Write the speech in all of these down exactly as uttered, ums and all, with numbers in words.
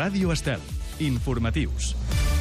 Ràdio Estel. Informatius.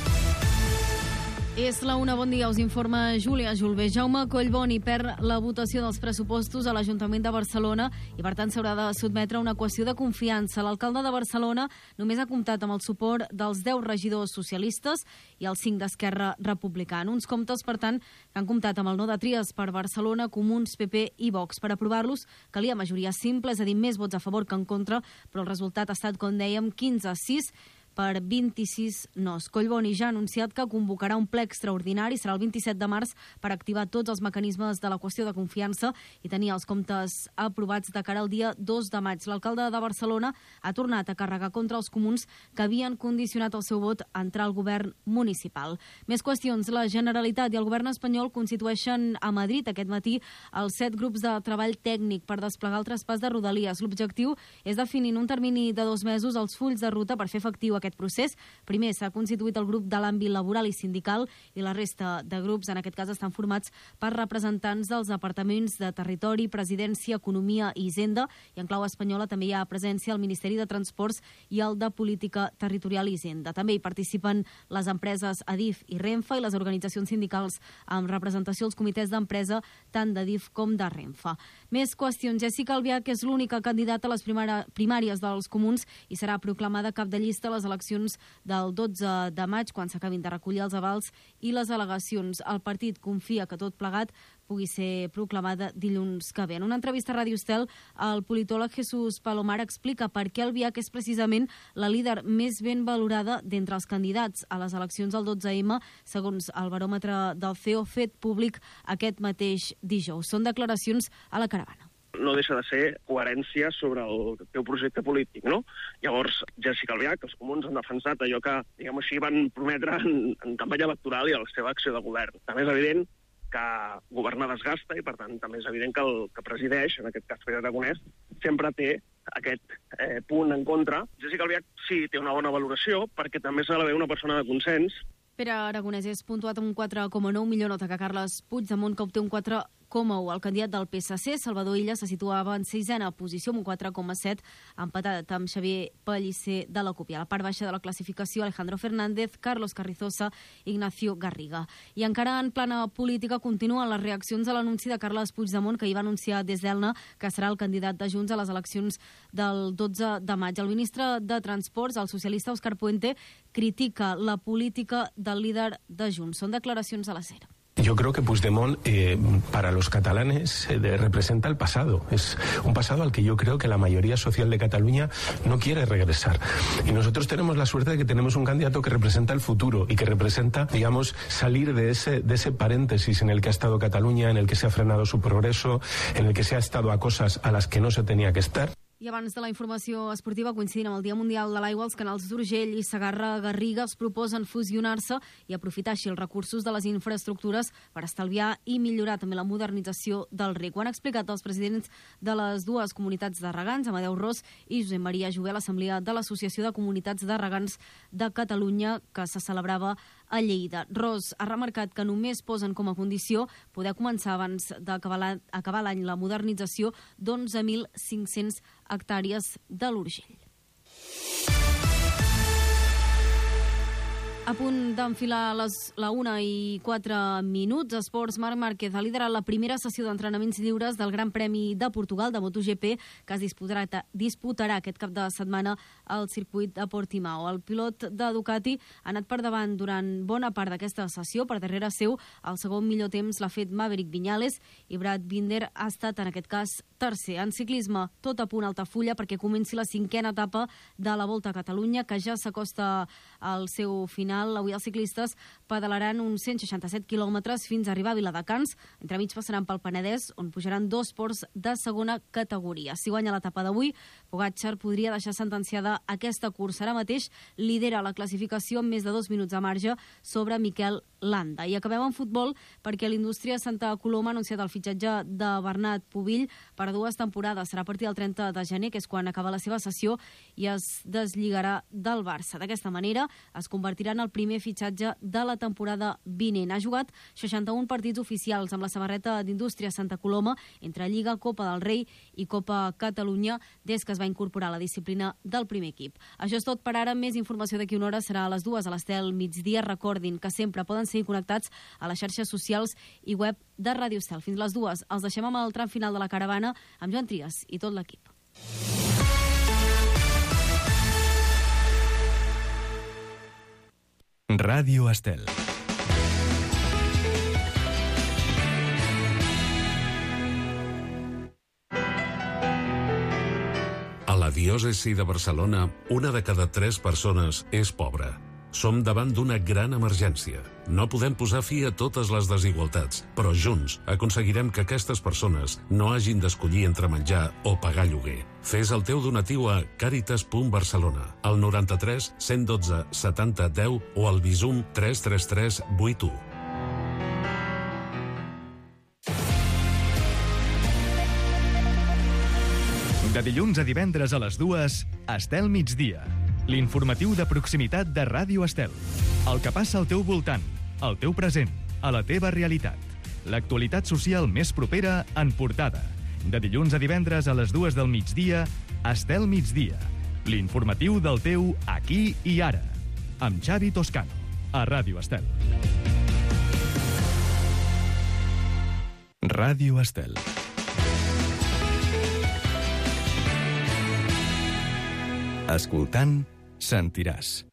És la una, bon dia, us informa Júlia Julbé. Jaume Collboni perd la votació dels pressupostos a l'Ajuntament de Barcelona i, per tant, s'haurà de sotmetre a una qüestió de confiança. L'alcalde de Barcelona només ha comptat amb el suport dels deu regidors socialistes i els cinc d'Esquerra Republicana. Uns comptes, per tant, que han comptat amb el no de Tries per Barcelona, Comuns, P P i Vox. Per aprovar-los calia majoria simple, és a dir, més vots a favor que en contra, però el resultat ha estat, com dèiem, quinze a sis per vint-i-sis nos. Collboni ja ha anunciat que convocarà un ple extraordinari, serà el vint-i-set de març, per activar tots els mecanismes de la qüestió de confiança i tenir els comptes aprovats de cara al dia dos de maig. L'alcalde de Barcelona ha tornat a carregar contra els comuns que havien condicionat el seu vot a entrar al govern municipal. Més qüestions. La Generalitat i el govern espanyol constitueixen a Madrid aquest matí els set grups de treball tècnic per desplegar el traspàs de Rodalies. L'objectiu és definir en un termini de dos mesos els fulls de ruta per fer efectiu aquest procés. Primer s'ha constituït el grup de l'àmbit laboral i sindical i la resta de grups, en aquest cas, estan formats per representants dels departaments de Territori, Presidència, Economia i Hisenda, i en clau espanyola també hi ha presència al Ministeri de Transports i el de Política Territorial i Hisenda. També hi participen les empreses Adif i Renfe i les organitzacions sindicals amb representació als comitès d'empresa tant d'Adif com de Renfe. Més qüestions. Jessica Albiach és l'única candidata a les primàries dels comuns i serà proclamada cap de llista a les eleccions del dotze de maig, quan s'acabin de recollir els avals i les al·legacions. El partit confia que tot plegat pugui ser proclamada dilluns que ve. En una entrevista a Ràdio Estel, el politòleg Jesús Palomar explica per què Albiach és precisament la líder més ben valorada d'entre els candidats a les eleccions del dotze eme, segons el baròmetre del C E O fet públic aquest mateix dijous. Són declaracions a la Caravana. No deixa de ser coherència sobre el teu projecte polític, no? Llavors, Jessica Albiach, els comuns han defensat allò que, diguem així, van prometre en, en campanya electoral i a la seva acció de govern. També és evident que governar desgasta i, per tant, també és evident que el que presideix, en aquest cas Pere Aragonès, sempre té aquest eh, punt en contra. Jessica Albiach sí té una bona valoració perquè també s'ha de veure una persona de consens. Pere Aragonès és puntuat amb un quatre coma nou, millor nota que Carles Puigdemont, que obté un quatre coma u. El candidat del P S C, Salvador Illa, se situava en sisena posició amb un quatre coma set, empatat amb Xavier Pellicer de la CUP. I a la part baixa de la classificació, Alejandro Fernández, Carlos Carrizosa, Ignacio Garriga. I encara en plana política continuen les reaccions a l'anunci de Carles Puigdemont, que hi va anunciar des d'Elna que serà el candidat de Junts a les eleccions del dotze de maig. El ministre de Transports, el socialista Òscar Puente, critica la política del líder de Junts. Són declaracions a la SER. Yo creo que Puigdemont eh, para los catalanes eh, de, representa el pasado. Es un pasado al que yo creo que la mayoría social de Cataluña no quiere regresar. Y nosotros tenemos la suerte de que tenemos un candidato que representa el futuro y que representa, digamos, salir de ese, de ese paréntesis en el que ha estado Cataluña, en el que se ha frenado su progreso, en el que se ha estado a cosas a las que no se tenía que estar. I abans de la informació esportiva, coincidint amb el Dia Mundial de l'Aigua, els canals d'Urgell i Segarra-Garriga es proposen fusionar-se i aprofitar així els recursos de les infraestructures per estalviar i millorar també la modernització del reg. Ho han explicat els presidents de les dues comunitats de regants, Amadeu Ros i Josep Maria Jové, a l'Assemblea de l'Associació de Comunitats de Regants de Catalunya, que se celebrava a Lleida. Ros ha remarcat que només posen com a condició poder començar abans d'acabar l'any la modernització d'onze mil cinc-cents hectàrees de l'Urgell. A punt d'enfilar les, la una i quatre minuts, Esports, Marc Márquez ha liderat la primera sessió d'entrenaments lliures del Gran Premi de Portugal de MotoGP, que es disputarà, disputarà aquest cap de setmana al circuit de Portimao. El pilot de Ducati ha anat per davant durant bona part d'aquesta sessió. Per darrere seu, el segon millor temps l'ha fet Maverick Viñales i Brad Binder ha estat, en aquest cas, tercer. En ciclisme, tot a punt Altafulla perquè comenci la cinquena etapa de la Volta a Catalunya, que ja s'acosta al seu final. Avui els ciclistes pedalaran uns cent seixanta-set quilòmetres fins a arribar a Viladecans. Entremig passaran pel Penedès, on pujaran dos ports de segona categoria. Si guanya l'etapa d'avui, Pogačar podria deixar sentenciada aquesta cursa. Ara mateix lidera la classificació amb més de dos minuts de marge sobre Miquel Landa. I acabem en futbol perquè l'Indústria Santa Coloma ha anunciat el fitxatge de Bernat Pubill per dues temporades. Serà a partir del trenta de gener, que és quan acaba la seva sessió, i es deslligarà del Barça. D'aquesta manera es convertirà en el primer fitxatge de la temporada vinent. Ha jugat seixanta-un partits oficials amb la samarreta d'Indústria Santa Coloma entre Lliga, Copa del Rei i Copa Catalunya des que es va incorporar a la disciplina del primer equip. Això és tot per ara. Més informació d'aquí una hora serà a les dues a l'Estel migdia. Recordin que sempre poden seguir connectats a les xarxes socials i web de Ràdio Estel. Fins les dues. Els deixem amb el tram final de la caravana amb Joan Trias i tot l'equip. Ràdio Estel. A la diòcesi de Barcelona, una de cada tres persones és pobra. Som davant d'una gran emergència. No podem posar fi a totes les desigualtats, però junts aconseguirem que aquestes persones no hagin d'escollir entre menjar o pagar lloguer. Fes el teu donatiu a càritas punt barcelona, al noranta-tres cent dotze setanta deu o al Bizum tres tres tres vuit u. De dilluns a divendres a les dues, Estel migdia. L'informatiu de proximitat de Ràdio Estel. El que passa al teu voltant, al teu present, a la teva realitat. L'actualitat social més propera en portada. De dilluns a divendres a les dues del migdia, Estel migdia. L'informatiu del teu aquí i ara. Amb Xavi Toscano, a Ràdio Estel. Ràdio Estel. Escoltant, sentiràs.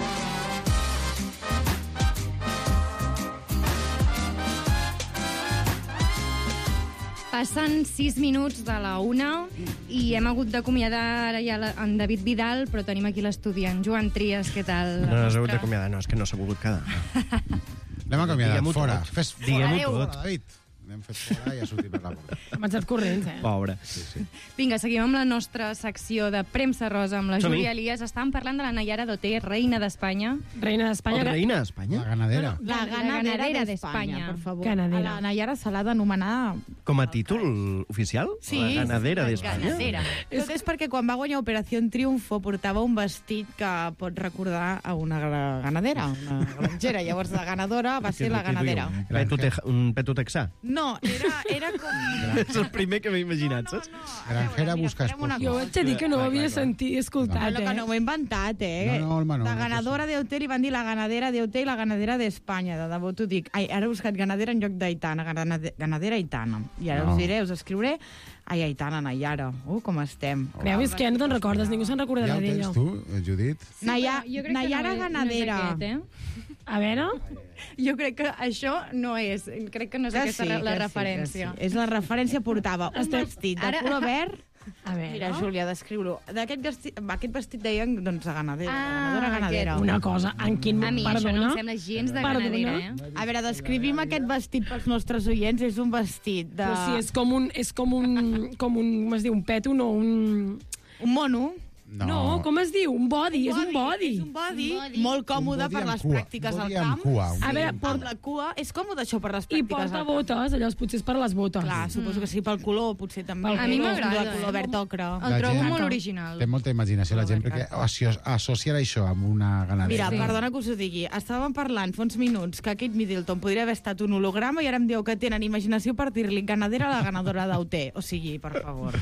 Passen sis minuts de la una i hem hagut d'acomiadar ja en David Vidal, però tenim aquí l'estudi en Joan Trias. Què tal? No has hagut d'acomiadar, no, és que no s'ha volgut quedar. L'hem acomiadat, fora. Fes fora, Diguem-ho tot. David. L'hem fet fora i ha sortit per la porta. Hem estat corrents, eh? Pobre. Sí, sí. Vinga, seguim amb la nostra secció de Premsa Rosa amb la Som-hi. Júlia Elias. Estàvem parlant de la Nayara Doté, reina d'Espanya. Reina d'Espanya. Oh, reina d'Espanya? La ganadera. La ganadera d'Espanya, por favor. Ganadera. A la Nayara se l'ha d'anomenar... Com a títol oficial? Sí. La ganadera d'Espanya? Ganadera. Tot és perquè quan va guanyar Operació Triunfo portava un vestit que pot recordar a una gra- ganadera, una grangera. Llavors la ganadora va ser la ganadera. Peto te- un peto texà. No, era, era com... És el primer que m'he imaginat, saps? Granjera busca farem una esposo. Jo haig de dir que no ho havia sentit i escoltat, Lo que eh? no ho he inventat, eh? No, no, home, no, la no, ganadora de Hotel i van dir la ganadera de Hotel i la ganadera d'Espanya. De debò t'ho dic. Ai, ara he buscat ganadera en lloc d'Aitana. Ganade- Ganadera Aitana. I ara No. us diré, us escriuré. Ai, Aitana, Nayara. Uh, com estem. Veus, és que ja no te'n recordes, ningú se'n Ja recordarà ho d'ella. tens tu, eh, Judit? Naya, Jo crec que Nayara no és- Ganadera. No és aquest, eh? A veure... Jo crec que això no és. Crec que no és Que aquesta sí, la, la que sí, referència. que sí. És la referència, portava un Estem- vestit de Ara- color verd. A veure... Mira, Júlia, descriu-lo. D'aquest vestit, aquest vestit deien, doncs, a ganadera. Ah, ganadora, ganadera. Una cosa, en quin... A mi això no Perdona? em sembla gens de Perdona? ganadera, eh? A veure, descrivim aquest vestit pels nostres oients. És un vestit de... Però sí, és com un... És com un... Com un... Com es diu? Un peto, no? Un... Un mono. No, No, com es diu? Un body, és un body. És un body, Un body. molt còmode Un body per amb les cua. pràctiques Un al body amb camp. cua, un A veure, Amb porta... la cua. És còmode això per les I pràctiques porta al camp. botes, allò potser és per les botes. Clar, suposo que sí, pel color, potser també. Pel A mi color. m'agrada, De color eh? verd ocre. El La trobo gent- molt original. Té molta imaginació la gent perquè associa, associa això amb una ganadera. Mira, Sí. perdona que us ho digui. Estàvem parlant fa uns minuts que Kate Middleton podria haver estat un holograma i ara em diu que tenen imaginació per dir-li ganadera a la ganadora d'O T. O sigui, per favor.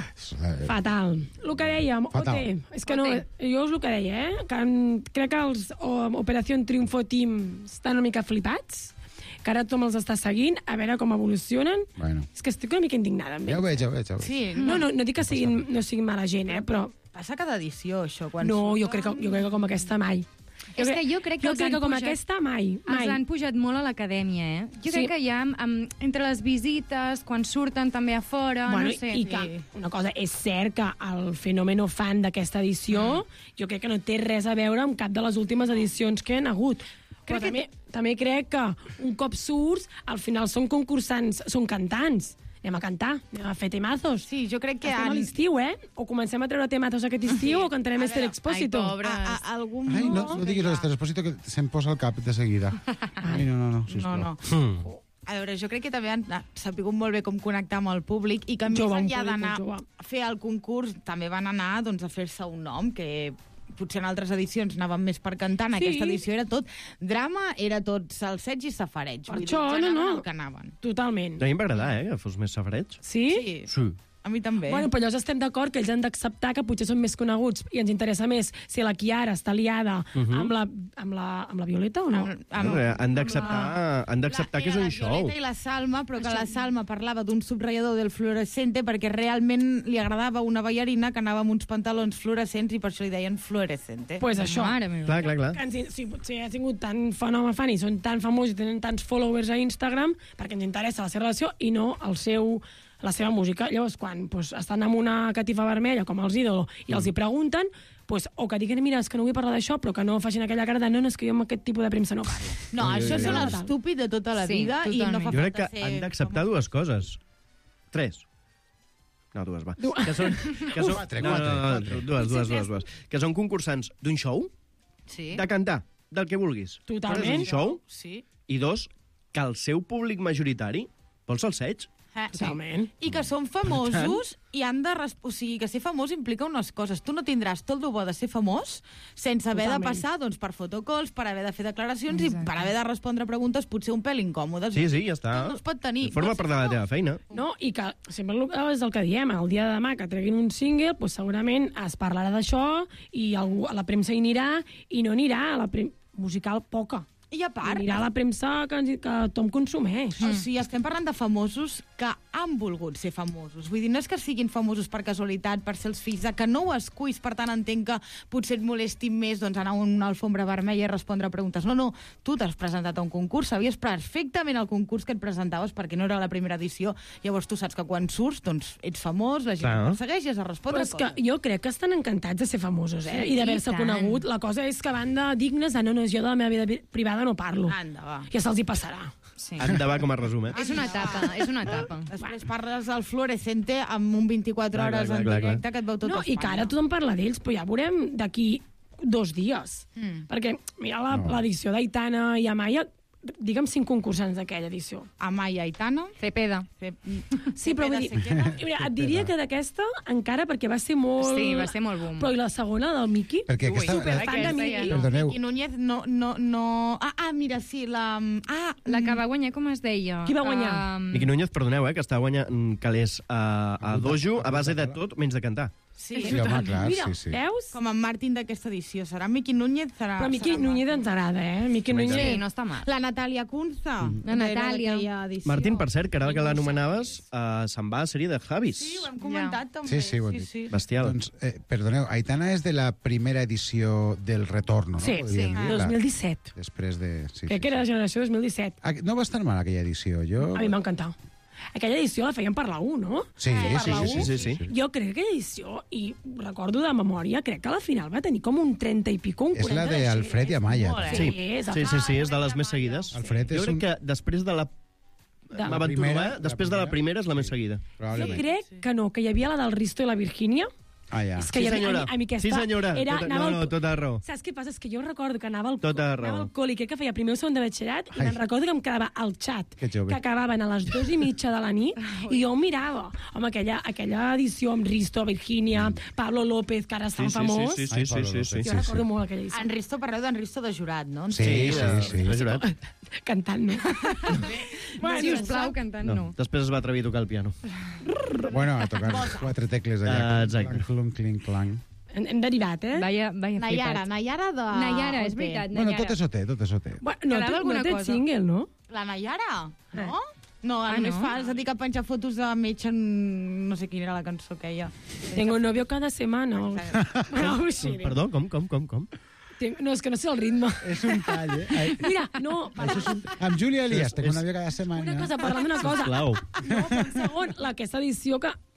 Eh, Fatal. El que dèiem, Fatal. O T, és que no, O T. jo és el que deia, eh? Que en, crec que els o, Operació Triunfo Team estan una mica flipats, que ara tothom els està seguint, a veure com evolucionen. Bueno, És que estic una mica indignada amb ja ho ells. veig, ja ho veig. Ja ho veig. Sí, No, no, no dic que siguin, no siguin mala gent, eh? Però passa cada edició, això. Quan no, jo surten. crec, que, jo crec que com aquesta mai. És que jo crec que jo els crec han que com pujat- aquesta mai, Els mai. han pujat molt a l'acadèmia, eh? Jo Sí. crec que ja, amb, entre les visites, quan surten també a fora, Bueno, no sé. i que, una cosa, és cert que el fenòmeno fan d'aquesta edició mm. jo crec que no té res a veure amb cap de les últimes edicions que hi ha hagut. Però Crec que també, també crec que un cop surts, al final són concursants, són cantants. anem a cantar, anem a fer temazos. Sí, jo crec que... Estem a l'estiu, eh? O comencem a treure temazos aquest estiu o cantarem Esther Expósito. Ai, pobres. A, a, algun Ai, no, no diguis l'Esther Expósito, que se'm posa al cap de seguida. Ai, no, no, no, sisplau. No, no. Mm. A veure, jo crec que també han sabut molt bé com connectar amb el públic i que més Jove, un enllà públic d'anar jove. a fer el concurs també van anar doncs, a fer-se un nom, que potser en altres edicions anàvem més per cantar, en Sí. aquesta edició era tot drama, era tot salseig i safareig. Per Vull dir, això, ja no, anaven no. al que anaven. Totalment. A mi em va agradar, eh, que fos més safareig. Sí? Sí, Sí. a mi també. Bueno, però llavors estem d'acord que ells han d'acceptar que potser són més coneguts i ens interessa més si la Kiara està liada Uh -huh. amb, la, amb, la, amb la Violeta o no? Amb- No, han d'acceptar han d'acceptar que és Era un la show. Violeta i la Salma, però que la Salma parlava d'un subratllador del fluorescente perquè realment li agradava una ballarina que anava amb uns pantalons fluorescents i per això li deien fluorescente. Pues això. Mare meva. Clar, clar, clar. Que ens, sí, potser ha tingut tant fenomen fan i són tan famosos i tenen tants followers a Instagram perquè ens interessa la seva relació i no el seu, la seva música. Llavors, quan pues, estan amb una catifa vermella, com els ídolos, i els hi pregunten, pues, o que diguin, mira, és que no vull parlar d'això, però que no facin aquella cara de no, no, és que jo amb aquest tipus de premsa no parlo. No, Ui, això ui, és ui. un estúpid de tota la Sí, vida i no totalment. fa Jo crec que falta ser... han d'acceptar dues coses. Tres. No, dues, va. Du- Que són, que són, Quatre, no, no, quatre, no, quatre. dues, dues, dues, dues. Que són concursants d'un show, Sí. de cantar, del que vulguis. Totalment. Però és un show, Sí. i dos, que el seu públic majoritari vol salseig. Eh, Totalment. I que són famosos i han de... res- O sigui, que ser famós implica unes coses. Tu no tindràs tot el bo de ser famós sense haver Totalment. de passar doncs, per fotocalls, per haver de fer declaracions i per haver de respondre preguntes potser un pèl incòmodes. Sí, sí, ja està. No es pot tenir. Forma No, part de la teva feina. No, i que sempre el- és el que diem, el dia de demà que treguin un single, pues segurament es parlarà d'això i algú, a la premsa hi anirà i no anirà a la prem... musical poca. I a part... Anirà a la premsa que, ens- que tothom consumeix. O sigui, estem parlant de famosos que han volgut ser famosos. Vull dir, no és que siguin famosos per casualitat, per ser els fills de que no ho esculls, per tant entenc que potser et molesti més doncs, anar a una alfombra vermella i respondre preguntes. No, no, tu t'has presentat a un concurs, sabies perfectament el concurs que et presentaves perquè no era la primera edició, llavors tu saps que quan surts doncs, ets famós, la gent Clar. et persegueix i has de Però respondre és que coses. jo crec que estan encantats de ser famosos, eh? Sí, I d'haver-se i tant. conegut. La cosa és que van de dignes de no, no, jo de la meva vida vi- privada no parlo. Anda, va. Ja se'ls hi passarà. Sí. Endavant com a resum, eh? És una etapa, és una etapa. Després parles del fluorescente amb un vint-i-quatre Clar, clar, hores clar, en clar, directe clar. que et veu tot No, i Espanya. que ara tothom parla d'ells, però ja veurem d'aquí dos dies. Mm. Perquè, mira, la- No. l'edició d'Aitana i Amaya, digue'm cinc concursants d'aquella edició. Amaya Aitana. Cepeda. Fe... Sí, però vull dir, mira, et diria que d'aquesta encara perquè va ser molt... Sí, va ser molt boom. Però i la segona, del Miki? Perquè aquesta... Superfan de aquesta Miki. ja no. Perdoneu, I Núñez no, no, no... Ah, ah, mira, sí, la... Ah, La que va guanyar, com es deia? Qui va guanyar? Um, Miqui Núñez, perdoneu, eh, que està guanyant calés a, a dojo a base de tot menys de cantar. sí. Sí, home, clar, Mira, sí, sí. veus? Com en Martín d'aquesta edició. Serà Miqui Núñez? Serà, Però Miqui serà Núñez Martín. ens agrada, eh? Miqui Sí, Núñez... no està mal. La Natàlia Cunza. La Natàlia. Martín, per cert, que ara que l'anomenaves, uh, se'n va a sèrie de Javis. Sí, ho hem comentat també. Sí, sí, ho hem sí, dit. sí. Bestial. Doncs, eh, perdoneu, Aitana és de la primera edició del Retorno, no? Sí, Podríem sí. dir, la- dos mil disset. Després de... Sí, Crec sí, que era sí. la generació dos mil disset. Ah, no va estar mal aquella edició, jo... A mi m'ha encantat. Aquella edició la feien per la u, no? Sí, Per sí, la sí, U. sí, sí, sí. Jo crec que aquella edició, i recordo de memòria, crec que a la final va tenir com un trenta i pico, un És la quaranta de de Alfred i Amaya. Molt, eh? Sí, és sí, sí, sí, és de les més seguides. Alfred Jo és crec un... que després de la... De- M'aventuro, primera, eh? Després de la la primera és la més sí. seguida. Jo Probablement. crec que no, que hi havia la del Risto i la Virgínia. Ah, ja. És que Sí, hi havia- senyora. A mi, a mi aquesta Sí, senyora. Era, Tota- anava no, al- no, tota raó. Saps què passa? És que jo recordo que anava al, Tota anava raó. al col·li, crec que feia primer o segon de batxillerat, i Ai. me'n recordo que em quedava al xat, Que jove. que acabaven a les dues i mitja de la nit, i jo ho mirava. Home, aquella, aquella edició amb Risto, Virgínia, Pablo López, que ara és tan Sí, sí, famós. sí, sí, Ai, sí, Pablo sí, sí, López. sí. Jo recordo molt aquella edició. En Risto, parleu d'en Risto de jurat, no? Sí, sí, de- sí. de jurat. Cantant, no? Bueno, si us plau, cantant No. no. Després es va atrevir a tocar el piano. Bueno, a tocar quatre tecles allà. Ah, exacte. Clang, clung, cling, clang. Hem, hem derivat, eh? Vaya, vaya Nayara, flipat. Nayara de... Nayara, és O T. veritat, Bueno, Nayara. tot és O T, tot és O T. Bueno, no, Quedava té, alguna no té cosa? single, no? La Nayara, no? No, Ah, només no? fa, es dedica a penjar fotos de metge en... No sé quina era la cançó que ella... Tengo novio cada semana. o- No, així. Perdó, com, com, com, com? Tengo- No, és que no sé el ritme. És un tall, eh? Ai, Mira, no, Això és un... Amb Júlia Elias, És- tengo és- una via cada setmana. una cosa, parlant d'una cosa. Sisplau. No, però un segon, la, aquesta edició que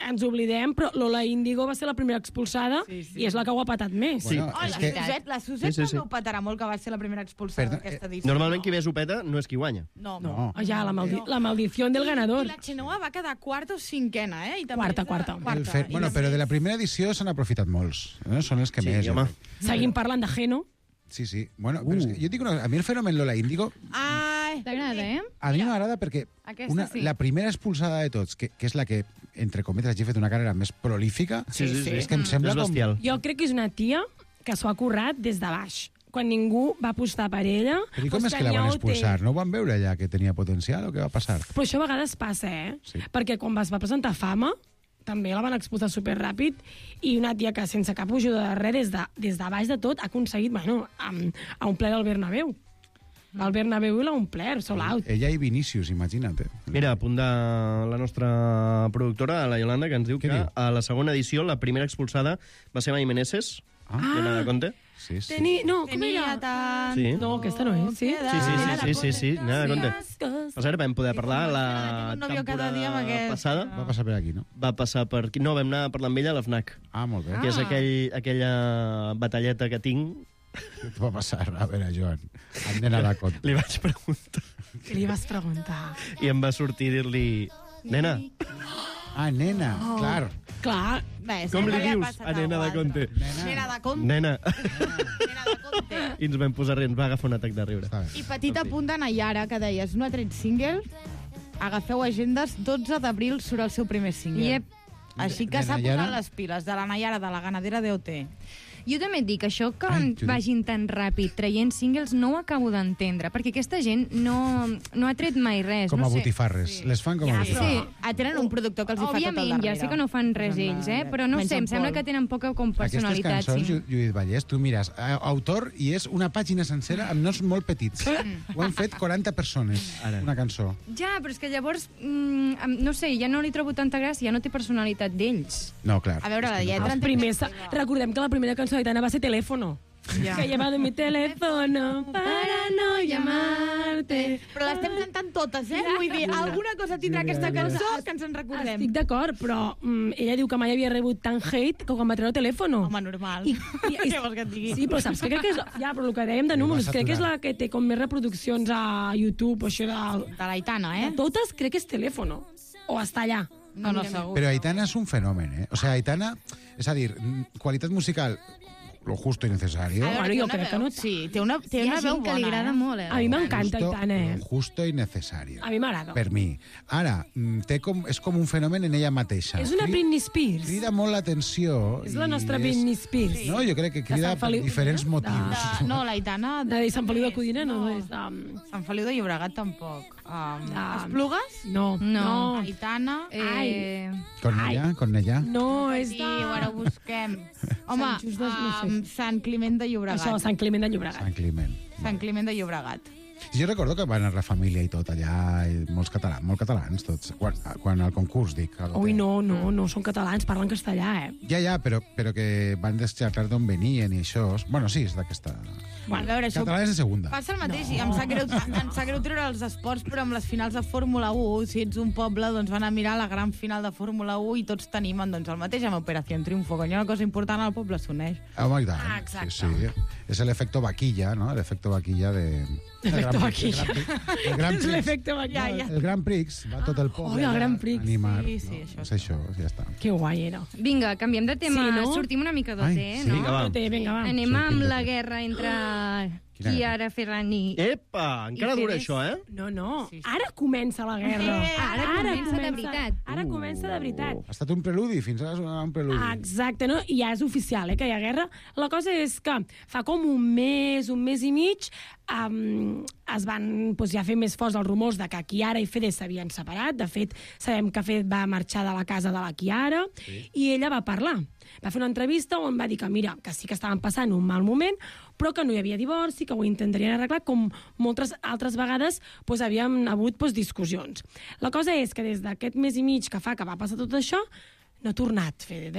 ens oblidem, però Lola Índigo va ser la primera expulsada sí, sí. i és la que ho ha patat més. Sí. Oh, la Suset, la Suset sí, sí, sí. també ho patarà molt, que va ser la primera expulsada d'aquesta edició. Normalment qui més ho peta no és qui guanya. No. no. no. Ja, la, maldi la maldició del ganador. I la Xenoa va quedar quarta o cinquena, eh? I també quarta, quarta. quarta. Fer... Bueno, però de la primera edició s'han aprofitat molts. Eh? Són els que sí, més. Home. Seguim parlant de Geno. Sí, sí. Bueno, uh. però és que jo dic una cosa. A mi el fenomen Lola Índigo... Ai, t'agrada, eh? A mi m'agrada perquè una, sí. la primera expulsada de tots, que, que és la que, entre cometes, hagi fet una carrera més prolífica, sí, sí, sí. és que em sembla com... Jo crec que és una tia que s'ho ha currat des de baix. Quan ningú va apostar per ella... Però i com és que la van expulsar? No ho van veure allà que tenia potencial o què va passar? Però això a vegades passa, eh? Sí. Perquè quan es va presentar Fama, també la van expulsar superràpid i una tia que sense cap ajuda de res, des de, des de baix de tot, ha aconseguit, bueno, a, a omplert el Bernabéu. El Bernabéu l'ha omplert, sold out. Ella i Vinícius, imagina't. Eh? Mira, a punt de la nostra productora, la Yolanda, que ens diu que diu? a la segona edició la primera expulsada va ser Mai Meneses, ah. Nena de Conte. Sí, sí. Teni... No, com Tenia era? tant... Sí. No, aquesta no és, sí? Sí, sí, sí, sí, sí, sí, Nena de Conte. Per cert, vam poder parlar la Un novio cada dia amb aquest. passada. Va passar per aquí, no? Va passar per aquí. No, vam anar a parlar amb ella a l'F N A C. Ah, molt bé. Que és aquell, aquella batalleta que tinc. Què et va passar? A veure, Joan, amb Nena de Conte. Li vaig preguntar. Què li vas preguntar? I em va sortir dir-li... Nena. Ah, nena, oh. clar. Clar. Bé, com li dius a Nena de Conte? Nena. Nena de Conte. Nena. Nena de Conte. I ens vam posar a ens va agafar un atac de riure. I petit apunt de Nayara, que deies, no ha tret single, agafeu agendes, dotze d'abril surt el seu primer single. Yep. Així que s'ha posat les piles de la Nayara, de la ganadera d'O T. Jo també et dic, això que Ai, vagin tan ràpid traient singles no ho acabo d'entendre, perquè aquesta gent no, no ha tret mai res. Com no a sé. botifarres. Les fan com a Ja, botifarres. sí. Ah, tenen un productor que els hi fa tot al Òbviament, darrere. ja sé que no fan res ells, eh? però no sé, em sembla que tenen poca com personalitat. Aquestes cançons, sí. Judit Vallès, tu mires, eh, autor, i és una pàgina sencera amb noms molt petits. Ho han fet quaranta persones, Ara. una cançó. Ja, però és que llavors, mm, no sé, ja no li trobo tanta gràcia, ja no té personalitat d'ells. No, clar. A veure, la lletra... Els primers, recordem que la primera cançó d'Aitana va ser Teléfono. Ja. Que he llevado mi teléfono para no llamarte. Però l'estem cantant totes, eh? Vull dir, alguna cosa tindrà aquesta cançó que ens en recordem. Estic d'acord, però mm, ella diu que mai havia rebut tant hate com quan va treure Teléfono. Home, normal. I, i, Què vols que et digui? Sí, però saps que crec que és... Ja, però el que dèiem de números, crec que és la que té com més reproduccions a YouTube o això de... De l'Aitana, eh? De totes crec que és Teléfono. O està allà. No, no, segur. Però Aitana és un fenomen, eh? O sea, Aitana, és a dir, qualitat musical lo justo y necesario. Bueno, jo crec que no. Sí, té una, té Hi una ha veu gent que bona, li agrada eh? molt, eh? A mi m'encanta Justo- Aitana, eh? lo justo y necesario. A mi m'agrada. Per mi. Ara, mm, té com, és com un fenomen en ella mateixa. És una Cri- Britney Spears. Crida molt l'atenció. És la i nostra és- Britney Spears. No, jo crec que De crida Sant per Feliu- diferents de- motius. De, no, l'Aitana... De Sant Feliu de Codina no, no és de... Sant Feliu de Llobregat tampoc. Um, Ah. Esplugues? No, No. no. Aitana? Eh, Cornellà, Cornellà. No, és Sí, de... ara ho busquem. Home, Sant Just de- no sé. um, Sant Climent de Llobregat. Això, Sant Climent de Llobregat. Sant Climent. Sant Climent de Llobregat. Jo recordo que va anar la família i tot allà, i molts catalans, molt catalans tots, quan, quan al concurs, dic. al Ui, hotel. no, no, no són catalans, parlen castellà, eh? Ja, ja, però, però que van deixar clar d'on venien i això. Bueno, sí, és d'aquesta... Bueno, a veure, això Català és de segunda. passa el mateix, no. i em sap, greu, em sap greu treure els esports, però amb les finals de Fórmula un, si ets un poble, doncs van a mirar la gran final de Fórmula un i tots t'animen doncs, el mateix amb Operació Triunfo. Quan hi ha una cosa important, el poble s'uneix. Home, i tant. Ah, exacte. Sí, sí. És l'efecte vaquilla, no? L'efecte vaquilla de... Efecte del Gran vaquilla. Prix, El Gran És Prix. l'efecte vaquilla. Ja, ja. El Gran Prix, va tot el poble. Ui, el Gran allà Prix. a Animar. Sí, sí, no? això És això, ja està. Que guai era. vinga, canviem de tema. Sí, no? Sortim una mica d'O Ai, T, sí, no? vinga, va. Té, vinga, va. Anem Sortim amb d'O T. la guerra entre Quina Chiara Ferrani. Epa, encara I dura Fede- això, eh? No, no, Sí, sí. ara comença la guerra. Eh, ara comença de veritat. Ara Uh. comença de veritat. Ha estat un preludi, fins ara sonava un preludi. Exacte, no? I ja és oficial, eh, que hi ha guerra. La cosa és que fa com un mes, un mes i mig, um, es van doncs, ja fer més forts els rumors de que Chiara i Fede s'havien separat. De fet, sabem que Fede va marxar de la casa de la Chiara sí. i ella va parlar. Va fer una entrevista on va dir que, mira, que sí que estaven passant un mal moment, però que no hi havia divorci, que ho intentarien arreglar, com moltes altres vegades doncs, havíem hagut doncs, discussions. La cosa és que des d'aquest mes i mig que fa que va passar tot això, no ha tornat, Fede, eh?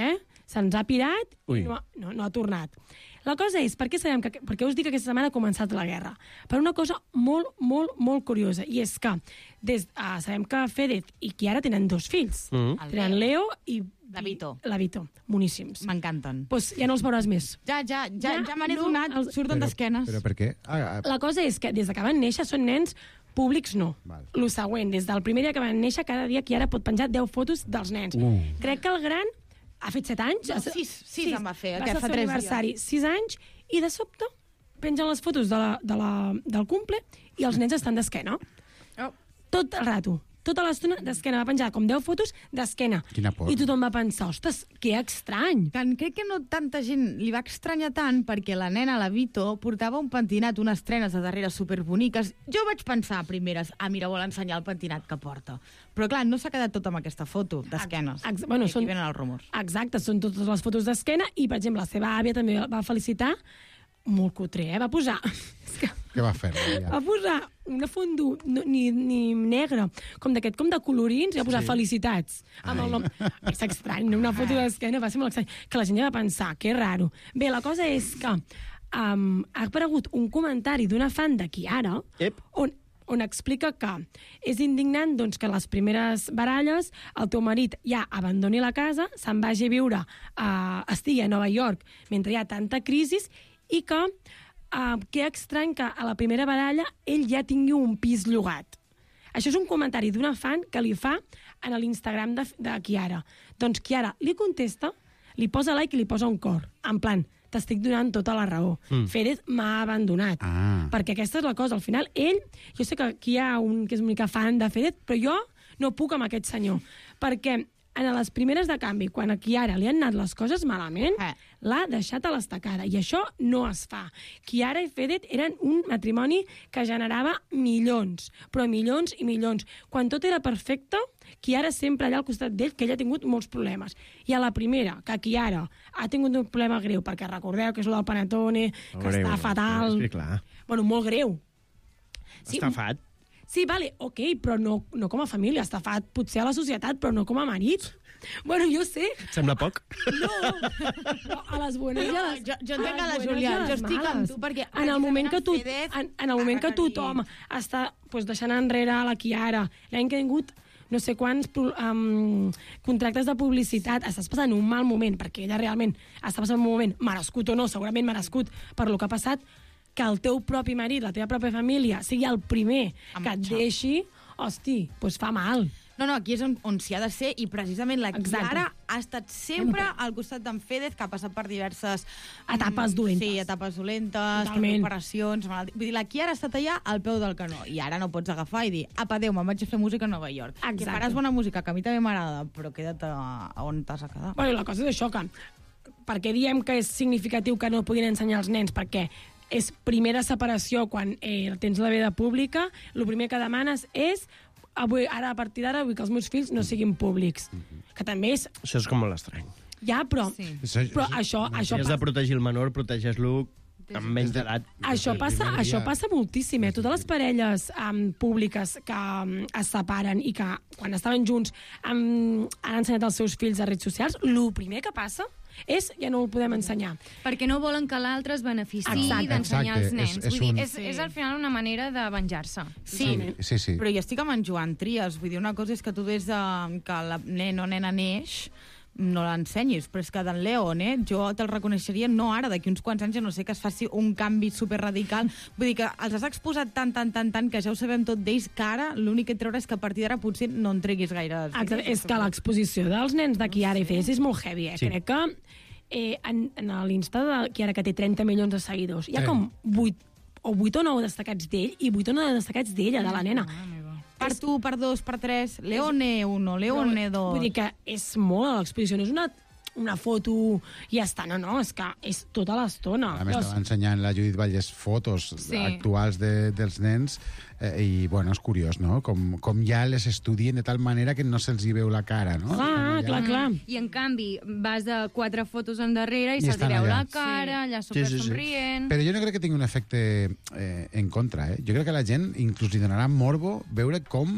se'ns ha pirat Ui. i no, no, no ha tornat. La cosa és, per què, sabem que, per què us dic que aquesta setmana ha començat la guerra? Per una cosa molt, molt, molt curiosa, i és que des, uh, sabem que Fedez i Chiara tenen dos fills. Mm. Tenen Leo i La Vito. La Vito, moníssims. M'encanten. Pues ja no els veuràs més. Ja, ja, ja, ja, ja me n'he no, donat, els- surten d'esquenes. Però per què? Ah, ah, La cosa és que des que van néixer són nens públics, no. Val. Lo següent, des del primer dia que van néixer, cada dia Chiara pot penjar deu fotos dels nens. Uh. Crec que el gran ha fet set anys. No, sis, sis en va fer, Va aquest ser fa el seu tres aniversari, sis anys, i de sobte pengen les fotos de la, de la, del cumple i els nens estan d'esquena. Oh. Tot el rato. Tota l'estona d'esquena. Va penjar com deu fotos d'esquena. Quina por. I tothom va pensar, ostres, que estrany. Que crec que no tanta gent li va estranyar tant perquè la nena, la Vito, portava un pentinat, unes trenes de darrere superboniques. Jo vaig pensar a primeres, ah, mira, vol ensenyar el pentinat que porta. Però clar, no s'ha quedat tot amb aquesta foto d'esquenes. Ex- bueno, I aquí són- venen els rumors. Exacte, són totes les fotos d'esquena i, per exemple, la seva àvia també va felicitar molt cutre, eh? Va posar... És que què va fer? Ja. va posar una fondo no, ni, ni negra, com d'aquest, com de colorins, i va posar Sí. felicitats. Amb el nom... És estrany, una foto d'esquena va ser molt estrany. Que la gent ja va pensar, que raro. Bé, la cosa és que um, ha aparegut un comentari d'una fan de Chiara, Ep. on on explica que és indignant doncs, que les primeres baralles el teu marit ja abandoni la casa, se'n vagi a viure, a, estigui a Nova York mentre hi ha tanta crisi, i que uh, que estrany que a la primera baralla ell ja tingui un pis llogat. Això és un comentari d'una fan que li fa en l'Instagram de, de Chiara. Doncs Chiara li contesta, li posa like i li posa un cor, en plan, t'estic donant tota la raó. Mm. Fedez m'ha abandonat. Ah. Perquè aquesta és la cosa. Al final, ell... Jo sé que aquí hi ha un que és una mica fan de Fedez, però jo no puc amb aquest senyor. Perquè en les primeres de canvi, quan a Chiara li han anat les coses malament, Eh. l'ha deixat a l'estacada. I això no es fa. Chiara i Fedez eren un matrimoni que generava milions, però milions i milions. Quan tot era perfecte, Chiara sempre allà al costat d'ell, que ell ha tingut molts problemes. I a la primera, que Chiara ha tingut un problema greu, perquè recordeu que és el del Panetone, que Greu, està fatal... és que clar. Bueno, molt greu. Estafat. Sí, vale, ok, però no, no com a família, estafat potser a la societat, però no com a marit. Bueno, jo sé. Sembla poc? No, no a les bones i a les... Jo, jo entenc a a la les Júlia, bones i a jo les estic amb males. tu, perquè En el moment que tu, Fedez en, en el moment que tothom està pues, deixant enrere la Chiara, l'any que ha tingut no sé quants um, contractes de publicitat, estàs passant un mal moment, perquè ella realment està passant un moment merescut o no, segurament merescut per lo que ha passat, que el teu propi marit, la teva pròpia família, sigui el primer que et deixi, hosti, doncs fa mal. No, no, aquí és on, on s'hi ha de ser, i precisament la Exacte. Chiara ha estat sempre, Sempre. al costat d'en Fedez, que ha passat per diverses... Etapes mm, dolentes. Sí, etapes dolentes, Totalment. operacions... Malalt... Vull dir, la Chiara ha estat allà al peu del canó, i ara no pots agafar i dir, apa, adéu, me'n vaig a fer música a Nova York. Exacte. Que faràs bona música, que a mi també m'agrada, però queda't a, a on t'has de quedar. Bueno, la cosa és això, que per què diem que és significatiu que no puguin ensenyar els nens? Perquè és primera separació quan eh, tens la vida pública, el primer que demanes és avui, ara a partir d'ara vull que els meus fills no siguin públics. Que també és... Això és com molt estrany. Ja, però, Sí. però això, això, Si has de passa, protegir el menor, protegeix-lo amb menys edat. això, passa, primer això dia. passa moltíssim. Eh? Totes les parelles um, públiques que um, es separen i que quan estaven junts um, han ensenyat els seus fills a redes socials, el primer que passa és ja no ho podem ensenyar. Perquè no volen que l'altre es beneficiï Exacte. d'ensenyar Exacte, als nens. és- és Vull dir, un- és, és al final una manera de venjar-se. Sí, Sí, sí. però jo estic amb en Joan Trias. Vull dir, una cosa és que tu des de que la nen o nena neix no l'ensenyis, però és que d'en Leo, eh, jo te'l reconeixeria no ara, d'aquí uns quants anys, ja no sé, que es faci un canvi superradical. Vull dir que els has exposat tant, tant, tant, tant, que ja ho sabem tot d'ells, que ara l'únic que treure és que a partir d'ara potser no en treguis gaire. Exacte, és que l'exposició dels nens de Chiara i Fedez és molt heavy, eh? Sí. Crec que eh, en, en l'Insta de Chiara, que té trenta milions de seguidors, hi ha Sí. com vuit o vuit o nou destacats d'ell i vuit o nou destacats d'ella, de la nena. Per tu, per dos, per tres, Leone uno, Leone dos... Vull dir que és molt a l'exposició, no és una, una foto i ja està, no, no, és que és tota l'estona. A més, estava ensenyant la Judit Vallès fotos Sí. actuals de, dels nens eh, i, bueno, és curiós, no? Com, com ja les estudien de tal manera que no se'ls hi veu la cara, no? Clar, Com ja... clar, clar. I en canvi, vas de quatre fotos endarrere i, I se'ls estan veu allà. la cara, allà Sí, sí, sí. supersomrient... Però jo no crec que tingui un efecte eh, en contra, eh? Jo crec que la gent inclús li donarà morbo veure com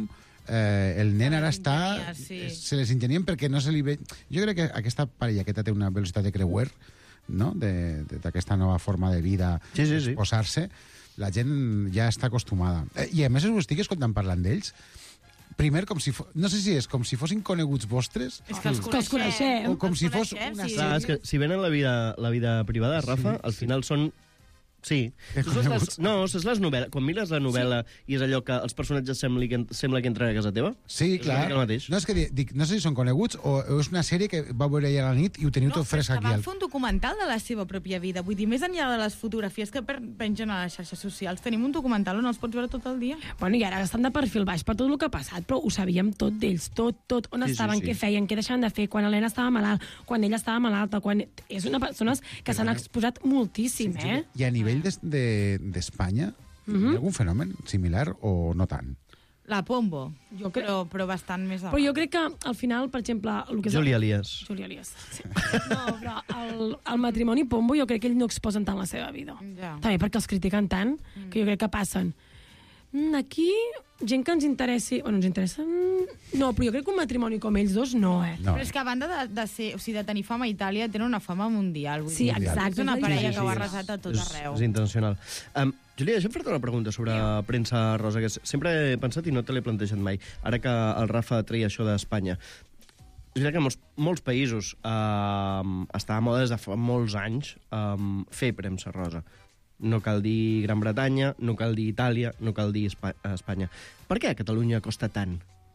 eh, el nen ara està... ingenia, sí. Se les ingenien perquè no se li ve... Jo crec que aquesta parella té una velocitat de creuer, no?, de- de- d'aquesta nova forma de vida, Sí, sí, sí. posar-se, la gent ja està acostumada. Eh, I a més us estic escoltant parlant d'ells, primer, com si fos, no sé si és com si fossin coneguts vostres, És que els Que els coneixem. o com Els si fos coneixem, una sí. Clar, és que si venen la vida, la vida privada, Rafa, Sí, al final són... Sí. Que Tu saps les, coneguts. no, saps les novel·les? Quan mires la novel·la i és allò que els personatges sembla que, sembla que entren a casa teva? Sí, És clar. una mica el mateix. No, és que di- dic, no sé si són coneguts o, o és una sèrie que va veure ahir a la nit i ho teniu tot fresc que aquí. van Al... fer un documental de la seva pròpia vida. Vull dir, més enllà de les fotografies que per- pengen a les xarxes socials, tenim un documental on els pots veure tot el dia. Bueno, i ara estan de perfil baix per tot el que ha passat, però ho sabíem tot d'ells, tot, tot, on Sí, sí, estaven, sí. què feien, què deixaven de fer, quan Helena estava malalt, quan ella estava malalta, quan... És una persones que s'han exposat moltíssim, eh? I a nivell d'Espanya, de, d'Espanya, hi ha algun fenomen similar o no tant? La Pombo, Jo crec- però, però bastant més Però jo crec que al final, per exemple... El que és Júlia Elias. Júlia Elias. Sí. No, però el, el matrimoni Pombo jo crec que ells no exposen tant la seva vida. Ja. També perquè els critiquen tant que jo crec que passen. Mm, aquí, gent que ens interessi... Bueno, ens interessa... Mm, no, però jo crec que un matrimoni com ells dos no, eh? No. Però és que a banda de, de, ser, o sigui, de tenir fama a Itàlia, tenen una fama mundial. Vull Sí, dir. exacte. És una Sí, parella sí, que ho ha sí. arrasat a tot és, arreu. És internacional. Um, Júlia, deixa'm fer-te una pregunta sobre premsa rosa, que sempre he pensat i no te l'he plantejat mai. Ara que el Rafa treia això d'Espanya. És veritat que molts, molts països um, està a moda des de fa molts anys um, fer premsa rosa. No cal dir Gran Bretanya, no cal dir Itàlia, no cal dir Espa Espanya. Per què a Catalunya costa tant?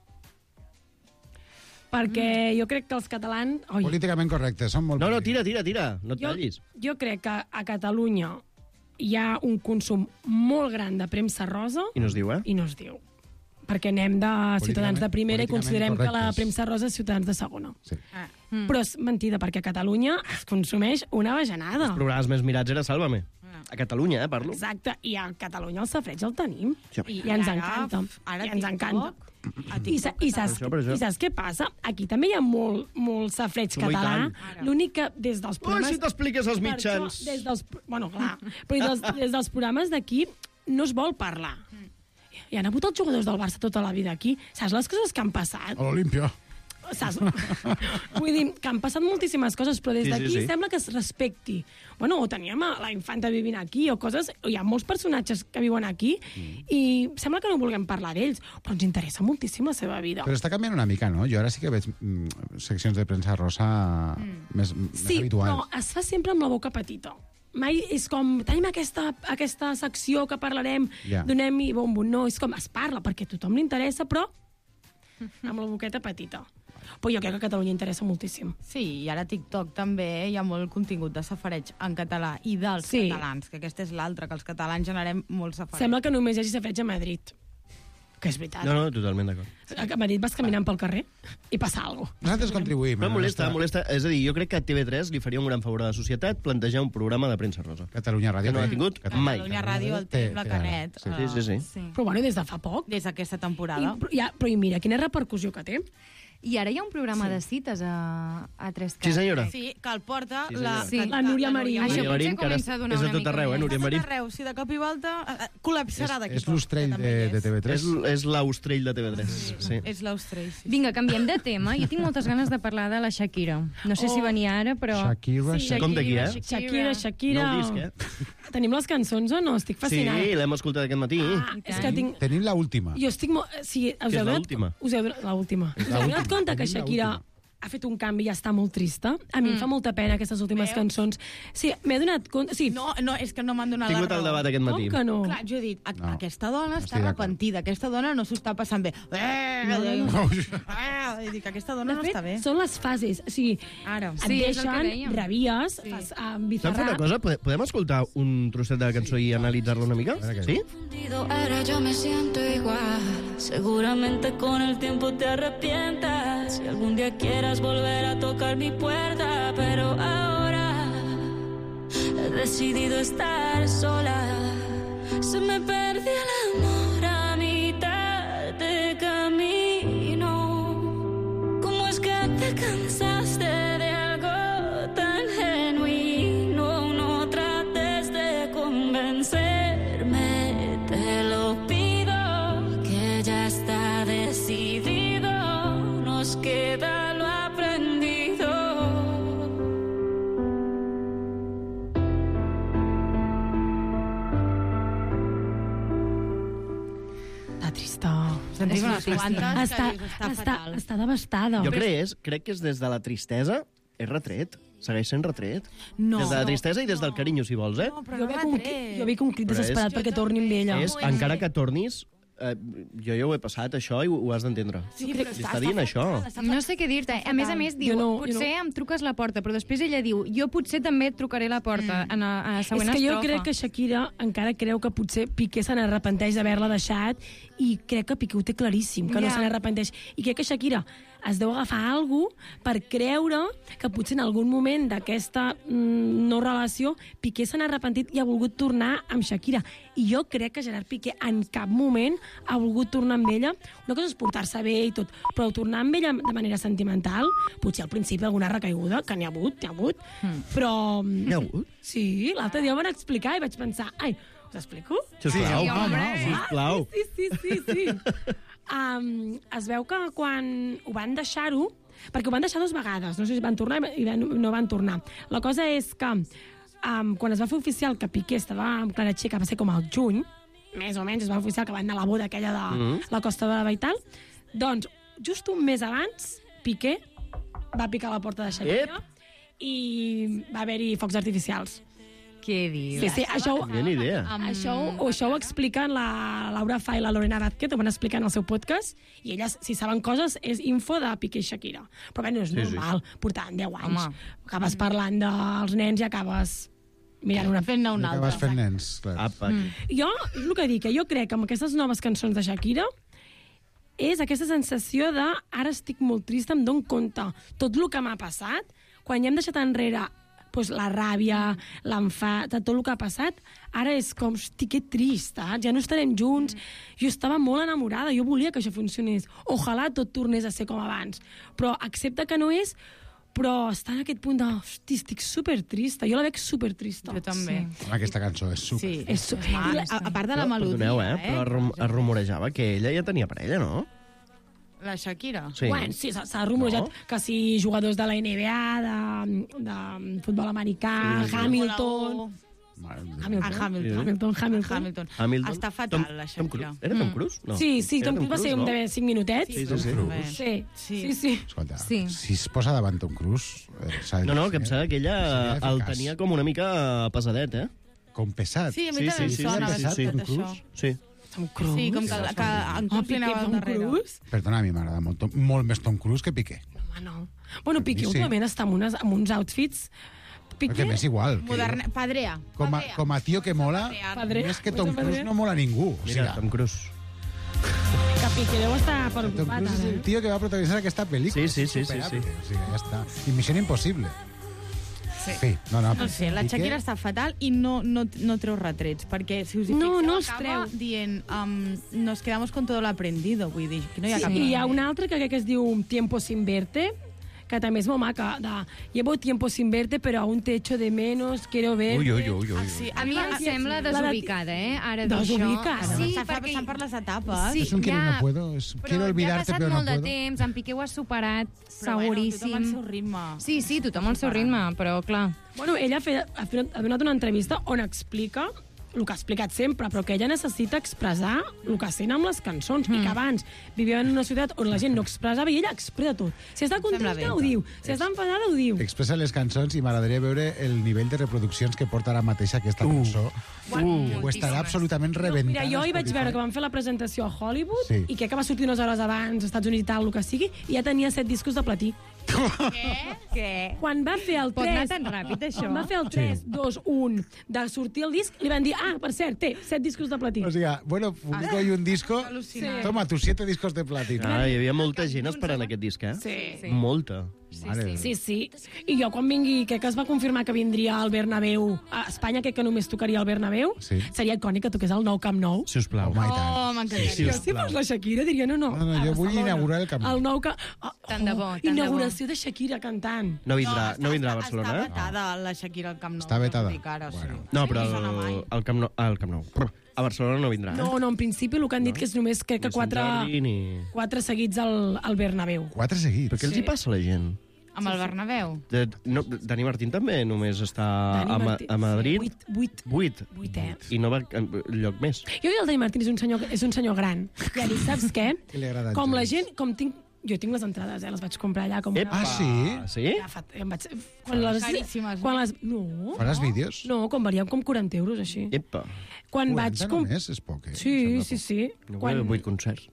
Perquè jo crec que els catalans... Oi, Políticament correcte, són molt... No, no, tira, tira, tira, no et jo, tallis. jo crec que a Catalunya hi ha un consum molt gran de premsa rosa I no es diu, eh? i no es diu. Perquè anem de ciutadans de primera i políticament considerem que la correctes. premsa rosa és ciutadans de segona. Sí. Ah. Mm. Però és mentida, perquè a Catalunya es consumeix una bajanada. Els programes més mirats era Sálvame. A Catalunya, eh, parlo. Exacte, i a Catalunya el safreig el tenim. Ja. I, I ens ara, encanta. ara I ens TikTok, encanta. a I, sa, i, saps, Per això, per això. I saps què passa? Aquí també hi ha molt, molt safreig Home, i català. tant. L'únic que des dels Ui, programes... si t'expliques els Per mitjans. Això, des dels, bueno, clar, però des, des dels programes d'aquí no es vol parlar. Hi han hagut els jugadors del Barça tota la vida aquí. Saps les coses que han passat? A l'Olimpia. Saps? Vull dir, que han passat moltíssimes coses, però des Sí, sí, d'aquí sí. sembla que es respecti. Bueno, o teníem a la infanta vivint aquí, o coses... Hi ha molts personatges que viuen aquí, Mm. i sembla que no vulguem parlar d'ells, però ens interessa moltíssim la seva vida. Però està canviant una mica, no? Jo ara sí que veig mm, seccions de premsa rosa més, més Sí, habituals. però es fa sempre amb la boca petita. Mai és com, tenim aquesta, aquesta secció que parlarem, Ja. donem-hi bombo. No, és com, es parla, perquè a tothom li interessa, però amb la boqueta petita. Però jo crec que a Catalunya interessa moltíssim. Sí, i ara a TikTok també hi ha molt contingut de safareig en català i dels Sí. catalans, que aquesta és l'altra, que els catalans generem molt safareig. Sembla que només hi hagi safreig a Madrid. Que és veritat. No, no, totalment d'acord. A Madrid vas caminant pel carrer i passa alguna cosa. Nosaltres contribuïm. Però a la molesta, nostra- molesta. És a dir, jo crec que a T V tres li faria un gran favor a la societat plantejar un programa de premsa rosa. Catalunya Ràdio. Que no l'ha té- tingut Catalunya mai. Catalunya Ràdio el té, Té- la té ara, Canet. sí. Sí, sí, sí. sí. Però bueno, des de fa poc. Des d'aquesta I, temporada. però, ja, però i mira, quina repercussió que té. I ara hi ha un programa de cites a, a tres Sí, senyora. Sí, que el porta Sí, la, senyora. Sí. que- La Núria Marín. Això Núria potser Marín, que ara comença a donar és a una tot mica arreu, eh, més. Núria Està Marín. tot arreu, si de cop i volta eh, eh, col·lapsarà d'aquí És poc, l'ostrell que també de, hi de és. T V tres. És, és l'austrell de T V tres. Sí. sí. És l'Austrell, sí. Vinga, canviem de tema. Jo tinc moltes ganes de parlar de la Shakira. No sé si Oh. venia ara, però... Shakira, Sí, Com d'aquí, eh? Shakira, Shakira... No el disc, eh? Tenim les cançons o no? Estic Sí, fascinada. l'hem escoltat aquest matí. Ah, és que tinc... Tenim la última. Jo estic molt... Sí, us Què és heu donat... l'última? Us heu donat... L'última. Us La heu donat última, compte que tenim la Shakira última. ha fet un canvi i ja està molt trista? A mi em fa molta pena aquestes últimes Veus? cançons. Sí, m'he donat compte... Sí, No, no, és que no m'han donat He tingut la el raó. debat aquest com matí. que no? Clar, jo he dit, a, No, aquesta dona està estic d'acord. arrepentida, aquesta dona no s'ho està passant bé. Eh, No, no, no. Eh, dic, aquesta dona De no fet, està bé. són les fases. O sigui, Ara. et Sí, és el que deixen dèiem. rabies, Sí. fas uh, Saps bizarrap. una cosa? Pode- Podem escoltar un trosset de la cançó i analitzar-la una mica? veure què Sí? Confundido, ahora yo me siento igual. Seguramente con el tiempo te arrepientas. Si algún día quieras volver a tocar mi puerta, pero ahora he decidido estar sola. Se me perdió el amor a mitad de camino. ¿Cómo es que te cansaste de algo tan genuino? No trates de convencerme, te lo pido, que ya está decidido. sentit unes quantes Està, que dius, està està, fatal. està devastada. Jo crec, és, crec que és des de la tristesa, és retret. Segueix sent retret. No. Des de la tristesa i des del carinyo, si vols, eh? No, però Jo no veig un, retret. jo veig un crit Però és- desesperat perquè torni amb ella. És, encara que tornis, eh, jo ja ho he passat, això, i ho, ho has d'entendre. Sí, però Li està dient això. No sé què dir-te. A més a més, diu, Jo no- jo potser em truques la porta, però després ella diu, jo potser també et trucaré la porta en la, a la següent És que jo estrofa. crec que Shakira encara creu que potser Piqué se n'arrepenteix d'haver-la deixat i crec que Piqué ho té claríssim, que no Ja. se n'arrepenteix. I crec que Shakira es deu agafar alguna cosa per creure que potser en algun moment d'aquesta mm, no relació Piqué se n'ha arrepentit i ha volgut tornar amb Shakira. I jo crec que Gerard Piqué en cap moment ha volgut tornar amb ella. Una cosa és portar-se bé i tot, però tornar amb ella de manera sentimental, potser al principi alguna recaiguda, que n'hi ha hagut, n'hi ha hagut, mm. però... N'hi ha hagut? Sí, l'altre dia ho van explicar i vaig pensar, ai, us explico? Sisplau. Sí, home, Sisplau. Sí, sí, sí, sí. um, es veu que quan ho van deixar-ho, perquè ho van deixar dues vegades, no sé si van tornar i van, no van tornar. La cosa és que um, quan es va fer oficial que Piqué estava amb Clara Txeca, va ser com al juny, més o menys es va fer oficial que van anar a la boda aquella de Mhm. la Costa Brava i tal, doncs just un mes abans Piqué va picar a la porta de Shakira i va haver-hi focs artificials. Què dius? Sí, sí, això, No tenia ni idea. això, ho- això ho expliquen la Laura Fa i la Lorena Vázquez, ho van explicar en el seu podcast, i elles, si saben coses, és info de Piqué i Shakira. Però bé, no és Sí, sí. normal, portant deu anys. Home. Acabes parlant dels nens i acabes mirant una... Fent-ne I un acabes altre. fent nens, clar. Apa, aquí. Jo, és el que dic, que jo crec que amb aquestes noves cançons de Shakira és aquesta sensació de ara estic molt trista, em dono compte tot el que m'ha passat, quan ja hem deixat enrere doncs, la ràbia, l'enfat, de tot el que ha passat, ara és com, hosti, que trist, eh? Ja no estarem junts. Jo estava molt enamorada, jo volia que això funcionés. Ojalà tot tornés a ser com abans. Però accepta que no és, però està en aquest punt de, hosti, estic supertrista. Jo la veig supertrista. Jo també. Sí. Aquesta cançó és super. Sí, És su- I la- a, a part de la melodia, Perdoneu, eh? Però es rum- es rumorejava que ella ja tenia parella, no? La Shakira. Sí. Bueno, sí, s'ha s'ha rumorejat No? que si jugadors de la N B A, de, de futbol americà, Sí. Hamilton... Mare de Déu. Hamilton, A Hamilton. Hamilton, Hamilton. Hamilton. Hamilton. Està fatal, Tom- la Tom Shakira. Cruise. Era Tom Cruise? No. Sí, sí, Era Tom Cruise va ser un no? de cinc minutets. Sí, sí, sí. Bé. Sí, Sí. sí, sí. Escolta, Sí. si es posa davant Tom Cruise... Eh, s'ha de No, no, dir, que em eh? sembla que ella Seria el eficaç. tenia com una mica pesadet, eh? Com pesat. Sí, a mi Sí, també sí, sí, em sona sí, bastant sí, tot Tom això. Cruise. Sí. Tom Cruise. Sí, com que, que en Oh, Cruise li Piqué, anava al Tom darrere. Cruise? Perdona, a mi m'agrada molt, Tom, molt més Tom Cruise que Piqué. Home, no. Bueno, Piqué Sí. últimament està amb, unes, amb uns outfits... Perquè Piqué... m'és igual. Que Moderne... Padrea. com, a, Padrea. com a tio que mola, Padre. més que Tom Padre. Cruise no mola ningú. O sigui, Mira, Tom Cruise. Que Piqué deu estar per Tom ocupat, Cruise és el eh? tio que va protagonitzar aquesta pel·lícula. Sí, sí, sí, sí, Superable. sí. O sigui, ja està. I Missió Impossible. Sí. sí. No, no, No sé, la Piqué- Shakira està fatal i no, no, no treu retrets, perquè si us hi No, fixeu, no els acaba treu. dient um, nos quedamos con todo lo aprendido, vull dir, que no hi ha Sí, cap... i hi ha una altra que crec que es diu Tiempo sin verte, que també és molt maca, de llevo tiempo sin verte, però aún te echo de menos, quiero verte. Ui, ui, ui, ui. Ah, sí, A mi em sembla desubicada, eh? Ara dir això. Desubicada? Sí, S'ha perquè... passant per les etapes. Sí, És un quiero ja, no puedo. És, Però quiero ja ha olvidarte, passat però no molt de puedo. temps, en Piqué ho ha superat, Però bueno, seguríssim. tothom al seu ritme. Sí, sí, tothom al seu ritme, però clar... Bueno, ella ha, fet, ha, fet, ha donat una entrevista on explica el que ha explicat sempre, però que ella necessita expressar el que sent amb les cançons, mm. i que abans vivia en una ciutat on la gent no expressava i ella expressa tot. Si està Sembla bé. contenta, ho diu. Si està enfadada, ho diu. Expressa les cançons i m'agradaria veure el nivell de reproduccions que porta ara mateix aquesta cançó. Uh, ho estarà absolutament rebentant. Mira, jo hi vaig Spotify. veure que van fer la presentació a Hollywood Sí. i crec que va sortir unes hores abans, als Estats Units i tal, el que sigui, i ja tenia set discos de platí. Què? Què? Quan va fer el Pot tres... anar tan ràpid, això? Quan va fer el tres, dos, un de sortir el disc, li van dir, ah, per cert, té set discos de platí. O sigui, bueno, publico hoy un disco. Al·lucinant. Toma, tus siete discos de platino. Ah, hi havia molta gent esperant aquest disc, eh? Sí. Sí. Molta. Mare de Sí, sí. I jo quan vingui, crec que es va confirmar que vindria al Bernabéu, a Espanya crec que només tocaria al Bernabéu, Sí. seria icònic que toqués el nou Camp Nou. Sisplau. Home, i tant. Oh, m'encantaria. Sí, Jo, si fos la Shakira, diria no, no. No, no, jo vull Barcelona. inaugurar el Camp Nou. El nou Camp... Oh, Tant de bo, tant de bo. Inauguració de Shakira cantant. No vindrà, no vindrà a Està Barcelona, eh? vetada la Shakira al Camp Nou. Està vetada. us ho dic Ara, Bueno. sí. No, però No sona mai. el, el Camp Nou... El Camp Nou. A Barcelona no vindrà, eh? No, no, en principi el que han dit que és només, crec que Ni Sant quatre, Jordi, ni... quatre seguits al, al Bernabéu. Quatre seguits. Però què els hi passa a la gent? Amb el Bernabéu. De, no, Dani Martín també només està Dani a, Ma Martín, a Madrid. Vuit, vuit. Vuit. Vuit, eh? I no va en lloc més. Jo dic que el Dani Martín és un senyor, és un senyor gran. Ja dic, saps què? Que li agrada Com la gens. gent... Com tinc, jo tinc les entrades, eh? Les vaig comprar allà. Com Epa. Ah, sí? Sí? Ja fa, em vaig, quan les, Caríssimes, quan les, no. Faràs vídeos? No, quan valien com quaranta euros, així. Epa. Quan vaig... quaranta Com... només? És poc, eh? Sí, Em sí, sembla sí. No, Quan... Vuit concerts.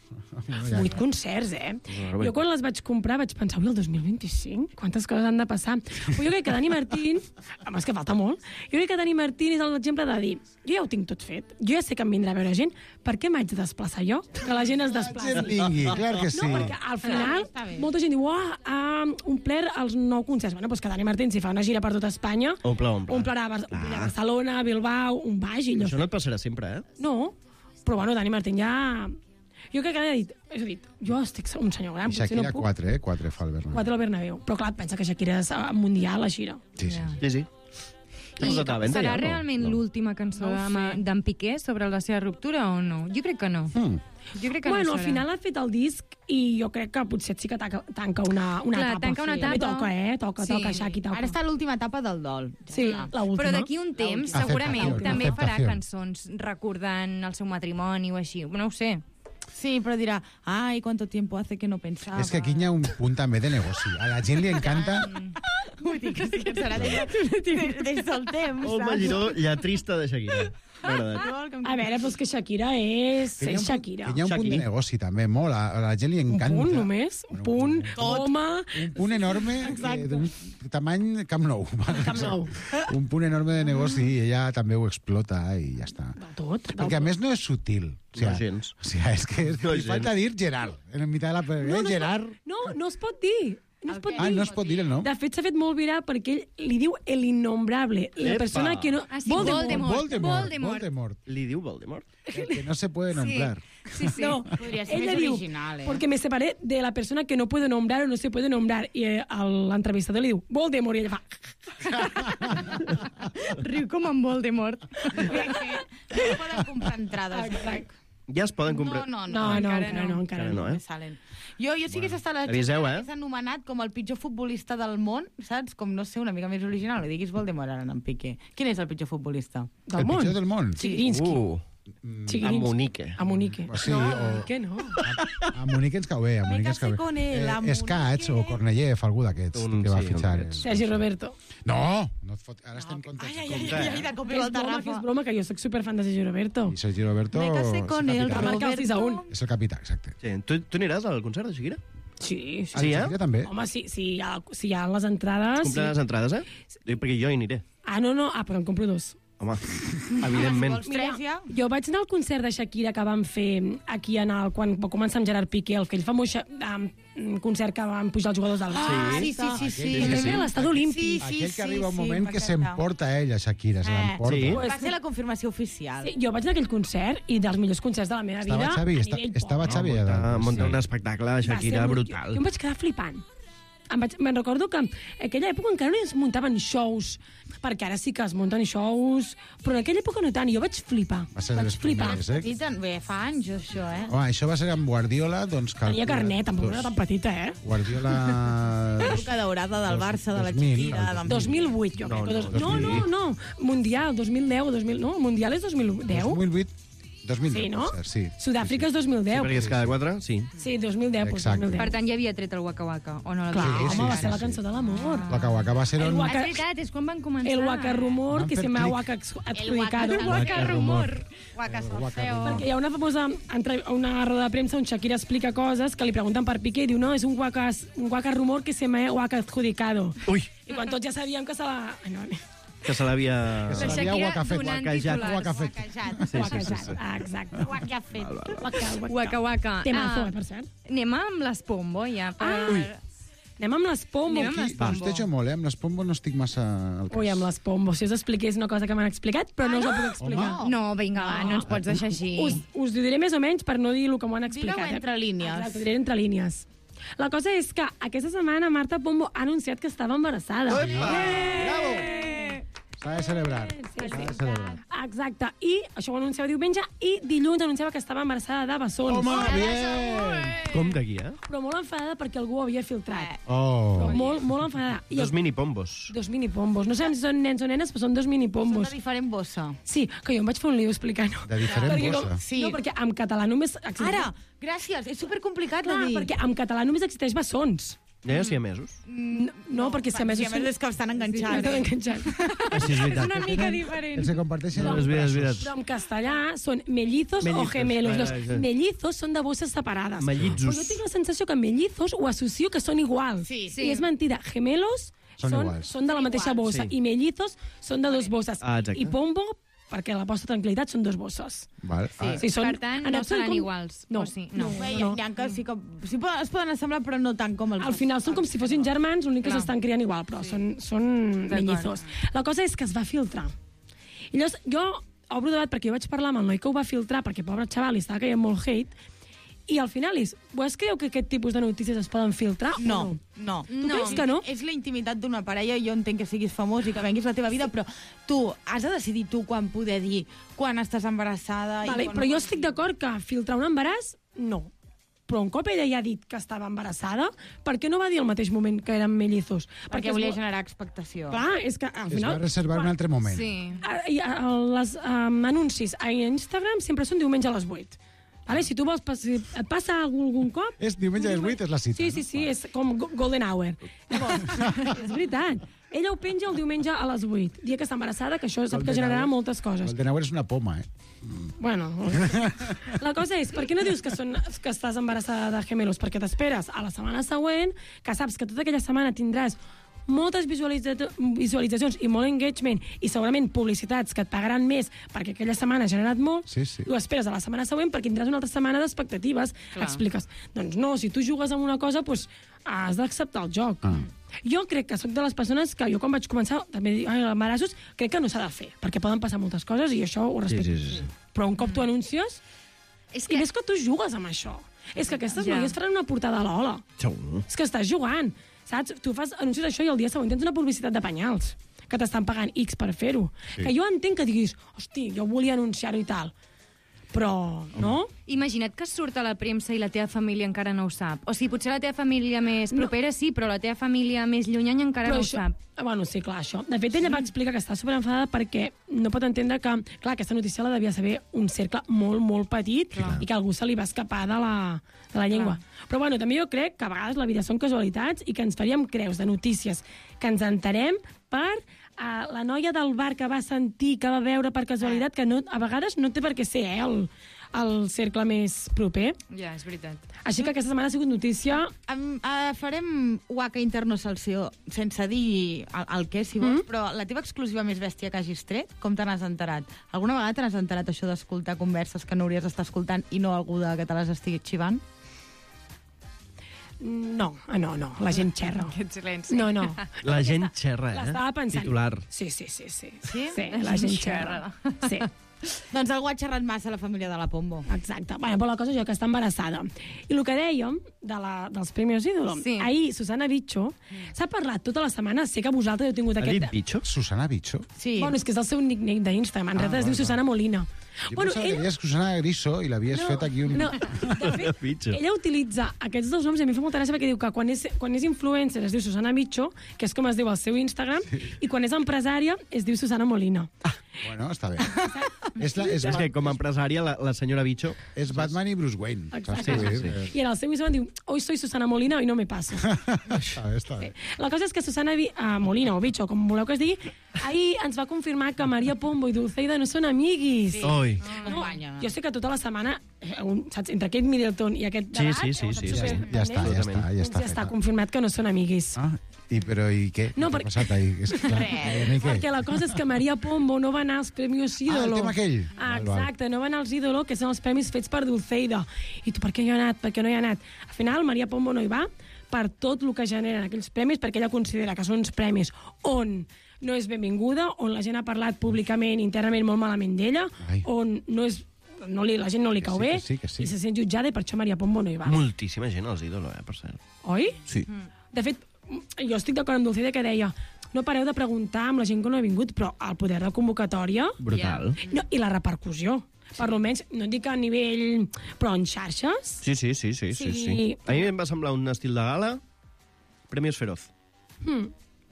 Ja, Vuit ja. concerts, eh? Bueno, Jo quan les vaig comprar vaig pensar, ui, el dos mil vint-i-cinc? Quantes coses han de passar? Però jo crec que Dani Martín... Home, és que falta molt. Jo crec que Dani Martín és l'exemple de dir, jo ja ho tinc tot fet, jo ja sé que em vindrà a veure gent, per què m'haig de desplaçar jo? Que la gent es desplaci. Gent vingui, clar que sí. No, perquè al final Està bé. molta gent diu, uah, ha omplert els nou concerts. Bueno, doncs que Dani Martín, si fa una gira per tot Espanya, Omple, omple. omplirà Bar omplirà Barcelona, Bilbao, un baix i allò. Això no et passarà sempre, eh? No, però bueno, Dani Martín ja... Jo crec que ha dit, és a dir, jo estic un senyor gran, I potser no Shakira puc. quatre, eh? Quatre fa el Bernabéu. Quatre al Bernabéu. Però clar, pensa que Shakira és a mundial, la gira. Sí, sí. Sí, sí. I Tot a venda, serà ja, no? realment No. l'última cançó No ho d'en sé. d'en Piqué sobre la seva ruptura o no? Jo crec que no. Mm. Jo crec que Bueno, no al serà. final ha fet el disc i jo crec que potser sí que tanca, tanca una, una Clar, etapa. tanca una Sí. També etapa. toca, eh? Toca, Sí. toca, Shaki, toca. Ara està a l'última etapa del dol. Sí, Ja està. la última. Però d'aquí un temps, Aceptació, segurament, també farà aceptació. cançons recordant el seu matrimoni o així. No ho sé. Sí, però dirà, ai, cuánto tiempo hace que no pensaba. És que aquí hi ha un punt també de negoci. A la gent li encanta... Vull dir que sí que serà des, des, des del temps, Home, saps? Giró, lletrista de Shakira. M'ha agradat. A veure, però és que Shakira és, Que hi ha és un, Shakira. que hi ha un punt Shakira. de negoci també, molt. A, a la gent li Un encanta. punt només, un punt, home... Un punt enorme eh, d'un tamany Camp Nou. Camp Nou. Un punt enorme de negoci i ella també ho explota i ja està. Del tot. del Perquè a tot. més no és sutil. O sigui, No gens. O sigui, és que és, No li gens. falta dir Gerard. En el mitjà de la... No, eh, no, Gerard... No, no es pot dir. No es pot Ah, dir. no es pot dir el nom? De fet, s'ha fet molt viral perquè ell li diu el innombrable. La Epa. persona que no... Ah, sí, Voldemort. Voldemort. Voldemort. Voldemort. Voldemort. Li diu Voldemort? Que, que no se puede nombrar. Sí, sí. No, Podria ser ella més diu, original, eh? porque me separé de la persona que no puede nombrar o no se puede nombrar. I eh, l'entrevistador li diu, Voldemort, i ella fa... Riu com en Voldemort. No poden comprar entrades. Exacte. Ja es poden No, comprar... no, no. No, no, encara encara no, encara Encara no, no. eh? Salen. Jo, jo sí que s'està a la Aviseu, eh? és anomenat com el pitjor futbolista del món, saps? Com, no sé, una mica més original. Li diguis Voldemort ara, en Piqué. Quin és el pitjor futbolista? Del El món. pitjor del món. Chigrinsky. Uh, Chigrinsky. a Munique. A Munique. Sí, no, o- què no? A Munique ens cau bé, a Me Munique ens cau casé bé. con él, a Eh, Escats o Cornellef, algú d'aquests Un- que va sí, fitxar. un- Sergi Roberto. No, no et fot... Ara estem contents. Ai, ai, ai, ai, de cop i Que és volta, broma, que és Rafa. broma, que jo soc superfan de Sergi Roberto. I Sergi Roberto Me casé és con el él, capità. Va marcar el sis a un. Roberto. És el capità, exacte. Sí. Tu, tu aniràs al concert de Shakira? Sí, sí. Ah, Sí, eh? Shakira també? Home, sí, sí, hi ha, si hi ha les entrades... Comprar Sí. les entrades, eh? Sí, perquè jo hi aniré. Ah, no, no, ah, però en compro dos. Home, evidentment. vols tres, ja? Jo vaig anar al concert de Shakira que van fer aquí en el, quan va començar amb Gerard Piqué, el aquell famós um, concert que van pujar els jugadors del Barça. Ah, sí, sí, sí, sí. Aquell Que sí. era a l'estadi olímpic. Sí, sí, Aquell que arriba un sí, moment que m'encanta. s'emporta ella, Shakira, se Eh, l'emporta. sí. Va ser la confirmació oficial. Sí, jo vaig anar a aquell concert i dels millors concerts de la meva Estava vida Xavi, a esta, nivell estava pop. Xavi. Muntar, allà. muntar Sí. un espectacle de Va Shakira ser brutal. Jo, jo em vaig quedar flipant. Em vaig, me'n recordo que en aquella època encara no es muntaven shows, perquè ara sí que es munten shows, però en aquella època no tant, i jo vaig flipar. Va ser de vaig les flipar. primeres, eh? Petita, bé, fa anys, això, eh? Home, això va ser amb Guardiola, doncs... Tenia calcula- carnet, tampoc dos. era tan petita, eh? Guardiola... Època daurada del Dos- Barça, de la dos mil, Shakira... el del- dos mil vuit, jo No, crec. que no, dos... No, no, no, Mundial, dos mil deu, dos mil... No, el Mundial és dos mil deu? dos mil vuit, dos mil deu, Sí, no? per cert, sí. Sud-àfrica és dos mil Sí, deu. perquè és cada quatre? Sí. Sí, dos mil deu, doncs Exacte. dos mil deu. Per tant, ja havia tret el Waka Waka, o no l'havia Clar, Sí, tret? sí, home, va sí, ser la sí. cançó de l'amor. La que Waka va ser El on... Waka- És veritat, és quan van començar. El Waka Rumor, Van que fer se llama clic. Waka Adjudicado. El Waka Rumor. Guaca, Waka Rumor. Perquè hi ha una famosa entre, una roda de premsa on Shakira explica coses que li pregunten per Piqué i diu, no, és un Waka, un waka Rumor que se llama Waka Adjudicado. Ui, I quan tots ja sabíem que se la... Ai, no, que se l'havia... Que se La l'havia Shakira Waka fet. donant Waka Jack, titulars. Waka fet. Guacajat. Sí, sí, sí, sí. Ah, exacte. Guaca fet. Waka, waka. Waka Waka. Temazo, Ah, eh, per cert. anem amb l'Espombo, ja. Per... Ah, ui. Anem amb l'Espombo. Anem amb Aquí l'Espombo. bostejo molt, eh? Amb l'Espombo no estic massa al cas. Ui, amb l'Espombo. Si us expliqués una cosa que m'han explicat, però no us la puc explicar. Home. No, vinga, va, no ens pots deixar així. Us, us ho diré més o menys per no dir el que m'ho han explicat. Digue-ho entre línies. Exacte, ho diré entre línies. La cosa és que aquesta setmana Marta Pombo ha anunciat que estava embarassada. Epa! Eh! S'ha de celebrar. Sí, S'ha sí. de celebrar. Exacte. I això ho anunciava diumenge i dilluns anunciava que estava embarassada de bessons. Home, bien! Com de guia? Però molt enfadada perquè algú ho havia filtrat. Oh. Però molt, molt enfadada. I Dos minipombos. Dos minipombos. No sabem si són nens o nenes, però són dos minipombos. Són de diferent bossa. Sí, que jo em vaig fer un lío explicant-ho. De diferent Perquè bossa. com- Sí. No, perquè en català només... Ara, gràcies, és supercomplicat de Clar, dir. perquè en català només existeix bessons. Ja, sí, a mesos. No, no perquè si a més... Si a més és que estan enganxats. Estan enganxats. Ah, sí, és veritat. Una mica diferent. Els que comparteixen No, els és veritat, és braços. veritat. Però en castellà són mellizos, o Mellizos, gemelos. clar, Los clar. mellizos són de bosses separades. Mellitzos. Però jo tinc la sensació que mellizos ho associo que són iguals. Sí. I és mentida. Gemelos Són són, iguals. són de la mateixa bossa. Sí. I mellizos són de dos bosses. Ah, exacte. I pombo, perquè la vostra tranquil·litat, són dos bosses. Val. Sí. Ah, Sí, són- Per tant, en no absolut seran com- iguals. No, O sí, no. Bé, hi, no. ha- hi ha que sí que sí, poden- es poden assemblar, però no tant com el... Al final són com si fossin germans, l'únic que Clar. s'estan criant igual, però són, són mellizos. La cosa és que es va filtrar. I llavors, jo obro debat perquè jo vaig parlar amb el noi que ho va filtrar, perquè pobre xaval, li estava caient molt hate, i al final és, vos creu que aquest tipus de notícies es poden filtrar No, o no? no. Tu creus que no? És la intimitat d'una parella, jo entenc que siguis famós i que venguis la teva vida, però tu has de decidir tu quan poder dir quan estàs embarassada... Vale, i quan però no jo pots estic dir. d'acord que filtrar un embaràs, no. Però un cop ella ja ha dit que estava embarassada, per què no va dir al mateix moment que eren mellizos? Perquè es volia vol- generar expectació. Clar, és que al es final... va reservar un altre moment. Sí. Ah, i, ah, les um, anuncis a Instagram sempre són diumenge a les vuit. Vale? Si tu vols, pas- si et passa algun, algun cop... És diumenge a les vuit, és la cita. Sí, sí, sí, és com go- golden hour. Llavors, és veritat. Ella ho penja el diumenge a les vuit, dia que està embarassada, que això sap que generarà moltes coses. El de Nauer és una poma, eh? Bueno, la cosa és, per què no dius que, són, que estàs embarassada de gemelos? Perquè t'esperes a la setmana següent, que saps que tota aquella setmana tindràs moltes visualitza visualitzacions i molt engagement i segurament publicitats que et pagaran més perquè aquella setmana ha generat molt, Sí, sí. ho esperes a la setmana següent perquè tindràs una altra setmana d'expectatives. Expliques, doncs no, si tu jugues amb una cosa, doncs has d'acceptar el joc. Ah. Jo crec que sóc de les persones que jo quan vaig començar, també dic, ai, embarassos, crec que no s'ha de fer, perquè poden passar moltes coses i això ho respecto. Sí, sí, sí, sí. Però un cop tu anuncies, És i més que tu jugues amb això. És que aquestes Ja. noies faran una portada a l'Ola. Segur. És que estàs jugant, saps? Tu fas anuncis d'això i el dia següent tens una publicitat de penyals, que t'estan pagant X per fer-ho. Sí. Que jo entenc que diguis, hosti, jo volia anunciar-ho i tal, però, no? Imagina't que surt a la premsa i la teva família encara no ho sap. O sigui, potser la teva família més propera sí, però la teva família més llunyana encara no ho això, sap. Bueno, sí, clar, això. De fet, ella va explicar que està superenfadada perquè no pot entendre que, clar, aquesta notícia la devia saber un cercle molt, molt petit clar. I que algú se li va escapar de la, de la llengua. Clar. Però, bueno, també jo crec que a vegades la vida són casualitats i que ens faríem creus de notícies que ens enterem per uh, la noia del bar que va sentir, que va veure per casualitat, que no, a vegades no té per què ser eh, el, el cercle més proper. Ja, és veritat. Així que aquesta setmana ha sigut notícia... Um, uh, farem Waka Interno Salsió sense dir el, el què, si vols, mm -hmm. però la teva exclusiva més bèstia que hagis tret, com te n'has enterat? Alguna vegada te n'has enterat això d'escoltar converses que no hauries d'estar escoltant i no algú de que te les estigui xivant? No, ah, no, no, la gent xerra. Aquest silenci. No, no. La gent xerra, eh? L'estava pensant. Titular. Sí, sí, sí. Sí, Sí? sí la gent xerra. Sí. Doncs algú ha xerrat massa a la família de la Pombo. Exacte. Bueno, però la cosa és que està embarassada. I el que dèiem de la, dels Premios Ídolo, Sí. ahir Susana Bicho s'ha parlat tota la setmana, sé que vosaltres heu tingut Ha aquest... dit bitxo? Susana Bicho. Sí. Bueno, és que és el seu nickname d'Instagram, en Ah, realitat es diu val, Susana Molina. Jo Bueno, pensava que ell... deies Susana Griso i l'havies fet aquí un... No, de fet, Bitxo. ella utilitza aquests dos noms i a mi em fa molta gràcia perquè diu que quan és, quan és influencer es diu Susana Bicho, que és com es diu al seu Instagram, sí. I quan és empresària es diu Susana Molina. Bueno, està bé. és, la, és, És que com a empresària, la, la senyora Bitxo... és Batman i Bruce Wayne. saps Exacte. què vull Sí, dir? sí, I en el seu Instagram diu, hoy soy Susana Molina y no me paso. Està bé, està bé. La cosa és que Susana Vi uh, Molina o Bicho, com voleu que es digui, ahir ens va confirmar que Maria Pombo i Dulceida no són amiguis. Sí. Oi. No, jo sé que tota la setmana, eh, un, saps, entre Kate Middleton i aquest Sí, debat... sí, sí, heu sí, estat sí. super Ja està, ja està, ja doncs està. ja està feta. confirmat que no són amiguis. Ah, i, però i què? No, No, què perquè- ha passat ahir? És clar, eh, i què? Perquè la cosa és que Maria Pombo no va anar als Premis Ídolo. Ah, el tema aquell. Ah, Val, val. exacte, no va anar als Ídolo, que són els premis fets per Dulceida. I tu, per què no hi ha anat? Per què no hi ha anat? Al final, Maria Pombo no hi va per tot el que generen aquells premis, perquè ella considera que són uns premis on no és benvinguda, on la gent ha parlat públicament, internament, molt malament d'ella, Ai. on no és, no li, la gent no li Que cau sí, bé, que sí, que sí. i se sent jutjada, i per això Maria Pombo no hi va. Moltíssima gent als ídolos, eh, per cert. Oi? Sí. De fet, jo estic d'acord amb Dulceida que deia no pareu de preguntar amb la gent que no ha vingut, però el poder de convocatòria... Brutal. No, i la repercussió. Sí. Per almenys, no et dic a nivell... Però en xarxes... Sí, sí, sí, sí, sí, sí. Sí. A mi em va semblar un estil de gala, Premios Feroz. Hmm.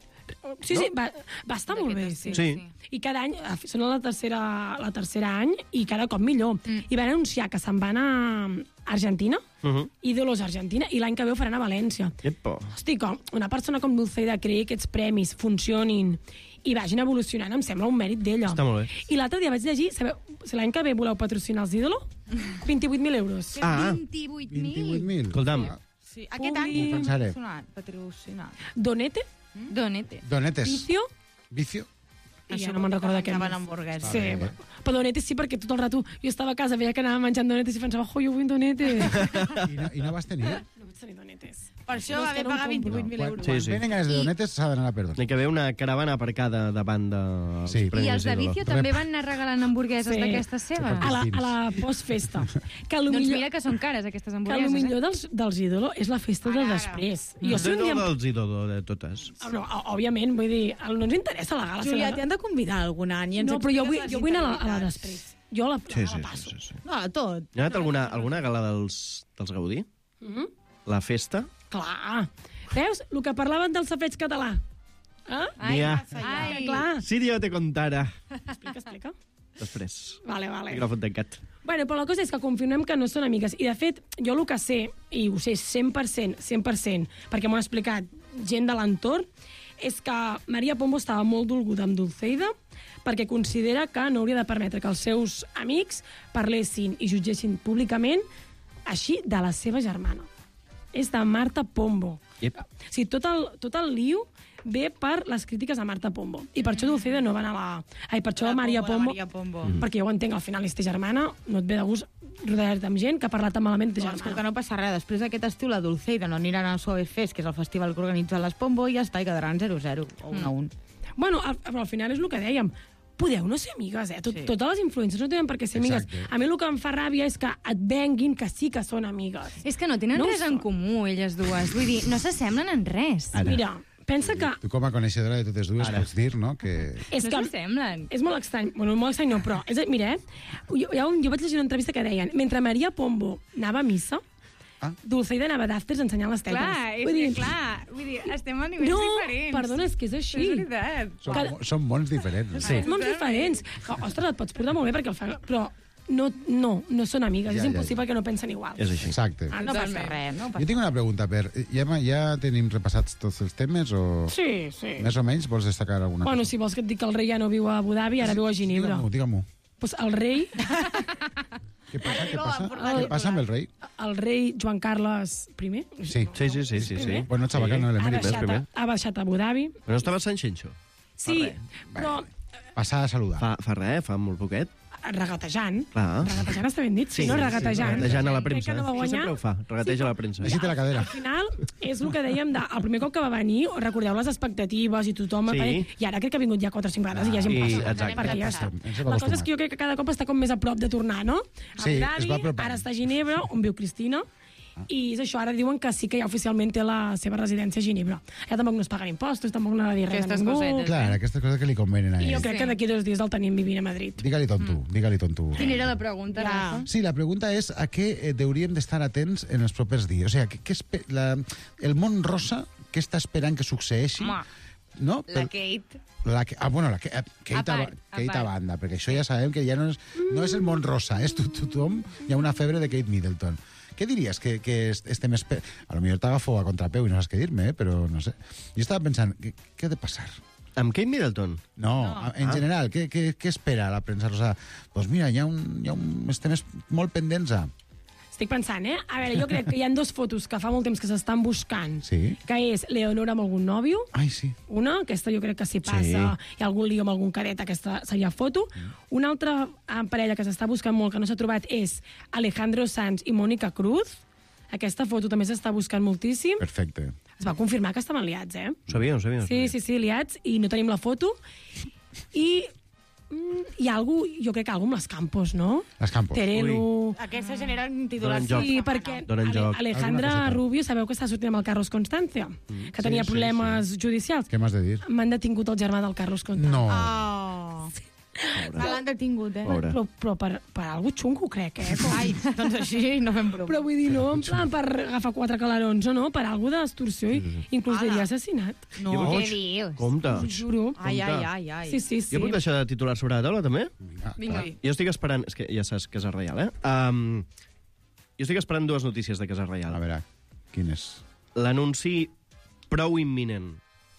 Sí, sí, va, va estar molt bé. Sí. Sí. I cada any, són la tercera, la tercera any, i cada cop millor. Mm. I van anunciar que se'n van a Argentina, uh -huh. Ídolos Argentina, i l'any que ve ho faran a València. Epa. Hosti, com una persona com Dulceida creï aquests premis, funcionin i vagin evolucionant, em sembla un mèrit d'ella. Està molt bé. I l'altre dia vaig llegir, sabeu, si l'any que ve voleu patrocinar els Ídolos, vint-i-vuit mil euros. Ah. vint-i-vuit mil. vint-i-vuit mil. Escolta'm. Sí, aquest Pugui- any Ho pensaré. patrocinat. patrocinat. Donete, Donete. Donetes. Vicio, Vicio. i ja no me'n recordo d'aquest. Menjaven hamburgueses. Sí, bé. però donetes sí, perquè tot el rato jo estava a casa, veia que anava menjant donetes i pensava, jo, jo vull donetes. I no, I no vas tenir? No vaig tenir donetes. Per això No, és va que haver no de em pagar compro. vint-i-vuit mil Quan, euros. quan Sí, sí. venen ganes de donetes s'ha d'anar a perdre. Hi ha que haver una caravana aparcada davant de... Sí. I els de Ídolos. Vicio també van anar regalant hamburgueses Sí. d'aquestes seves. A la, a la postfesta. Que Doncs potser mira que són cares, aquestes que hamburgueses. el millor dels, dels ídolos és la festa de Ara, ara. després. Jo Jo sé un dia... dels ídolos de totes. Ah, no, ó- òbviament, vull dir, no ens interessa la gala. Julià, si t'hi han de convidar algun any. I ens No, però jo vull, expliques jo les vull anar a la, a la interioritats. després. Jo la, Sí, la sí, passo. sí, sí, sí. No, a tot. Hi ha anat alguna, alguna gala dels, dels Gaudí? Mhm. La festa? Clar. Veus? El que parlaven del safeig català. Ah? Ai, N'hi ha. ai. Que clar. Sí, jo te contara. Explica, explica. Després. Vale, vale. Micròfon tancat. Bueno, però la cosa és que confirmem que no són amigues. I, de fet, jo el que sé, i ho sé cent per cent, cent per cent, perquè m'ho han explicat gent de l'entorn, és que Maria Pombo estava molt dolguda amb Dulceida perquè considera que no hauria de permetre que els seus amics parlessin i jutgessin públicament així de la seva germana. És de Marta Pombo. Yep. O sigui, tot el, tot el lío ve per les crítiques a Marta Pombo. I per això Dulceida no va anar a la... Ai, per això La Maria Pombo, la Pombo... Maria Pombo. Mm. Perquè jo ho entenc, al final és ta germana, no et ve de gust rodejar-te amb gent que ha parlat tan malament de Doncs, com germana. que no passa res. Després d'aquest estiu, la Dulceida no aniran al Suave Fest, que és el festival que organitza les Pombo, i ja està, i quedaran zero zero o un a un. Bueno, al, però al final és el que dèiem. Podeu no ser amigues, eh? Tot, Sí. Totes les influències no tenen per què ser amigues. Exacte. A mi el que em fa ràbia és que et venguin que sí que són amigues. És que no tenen No ho res en són. comú, elles dues. Vull dir, no s'assemblen en res. Ara. Mira, pensa que... Tu, com a coneixedora de totes dues, Ara. pots dir, no?, que... És No que s'assemblen. és molt estrany. Bueno, molt estrany no, però... És, mira, eh? Jo, hi ha un, jo vaig llegir una entrevista que deien mentre Maria Pombo anava a missa, Ah. Dulceida anava d'àfters ensenyant les tetes. Clar, és Vull que dir, clar. Vull dir, estem a nivells no, diferents. perdona, és que és així. És veritat. Són, Cada- mo- són mons diferents. Sí. Són molt diferents. Que, ostres, et pots portar molt bé perquè el fa... Però no, no, no són amigues. Ja, és ja, impossible ja. que no pensen igual. És així. Exacte. Ah, No passa totalment. res, no Jo passa tinc una pregunta, Per. Ja, ja tenim repassats tots els temes o... Sí, sí. Més o menys vols destacar alguna Bueno, cosa? si vols que et dic que el rei ja no viu a Abu Dhabi, ara viu a Ginebra. Digue-m'ho, digue-m'ho. Pues el rei, Què passa? Què no, passa? per Què passa amb el rei? el rei Joan Carles I, Sí. Sí, sí, sí, sí. sí. Bueno, xabaca, no ha l'emèrit. ves, baixat, a, primer. ha baixat a Abu Dhabi. Però no estava Sant Xenxo? Sí, però Passar a saludar. Fa, fa res, fa molt poquet. regatejant. Clar. Regatejant està ben dit, sí, Sí, no? sí, Regatejant. Regatejant a la Crec premsa. que no va Això guanyar. sempre ho fa, regateja a la premsa. Deixa't la cadera. Al final, és el que dèiem, de, el primer cop que va venir, recordeu les expectatives i tothom... Sí. I ara crec que ha vingut ja quatre o cinc vegades i ja gent I- passa. exacte. Perquè ja està. Ens hem La cosa acostumat. és que jo crec que cada cop està com més a prop de tornar, no? Sí, Abu Dhabi, es va apropant. ara està a Ginebra, on viu Cristina, i és això, ara diuen que sí que ja oficialment té la seva residència a Ginebra. Ja tampoc no es paguen impostos, tampoc no ha de dir res a Aquestes ningú. cosetes. Clar, aquestes coses que li convenen a I jo ell. crec que d'aquí dos dies el tenim vivint a Madrid. Digue-li tonto, digue-li tonto. Quina era la pregunta, Ja. Rafa? Sí, la pregunta és a què eh, hauríem d'estar atents en els propers dies. O sigui, què, què espe- la, el món rosa, què està esperant que succeeixi? Home, No? la Per- Kate... La, que- ah, bueno, la que, eh, Kate, A a, part, a Kate a, part. banda, perquè això ja sabem que ja no és, no és el món rosa, és tot, tothom, hi ha una febre de Kate Middleton. Què diries que, que est- estem... Esper... A lo millor t'agafo a contrapeu i no saps què dir-me, eh? Però no sé. Jo estava pensant, què, què ha de passar? Amb Kate Middleton? No, no. en Ah. general, què, què, què espera la premsa rosa? Doncs pues mira, hi ha, un, hi ha un, estem es- molt pendents a... Estic pensant, eh? A veure, jo crec que hi ha dos fotos que fa molt temps que s'estan buscant, Sí. que és Leonora amb algun nòvio, Ai, sí. una, aquesta jo crec que si passa, Sí. hi ha algun lío amb algun cadet, aquesta seria foto. Una altra eh, parella que s'està buscant molt, que no s'ha trobat, és Alejandro Sanz i Mònica Cruz. Aquesta foto també s'està buscant moltíssim. Perfecte. Es va confirmar que estaven liats, eh? Ho sabia, ho sabia. ho Sí, sabia. sí, sí, liats, i no tenim la foto. I hi ha algú, jo crec que algú amb les Campos, no? Les Campos. Terelu... Aquestes generen titulars. Sí, perquè Ale- Alejandra Rubio, sabeu que està sortint amb el Carlos Constancia, Mm. que tenia Sí, sí, problemes judicials. Què m'has de dir? M'han detingut el germà del Carlos Constancia. No. Oh. Me l'han detingut, eh? Pobre. Però, però per, per algú xungo, crec, eh? Com... Ai, doncs així no fem broma. Però vull dir, no en plan per agafar quatre calarons, o no? Per algú d'extorsió i inclús Ala. diria assassinat. No. Què dius? Compte. Us ho juro. Ai, ai, ai, ai. Sí, sí, sí. Jo puc deixar de titular sobre la taula, també? Vinga. Jo estic esperant... És que ja saps Casa Reial, eh? Um, jo estic esperant dues notícies de Casa Reial. A veure, quines? L'anunci prou imminent.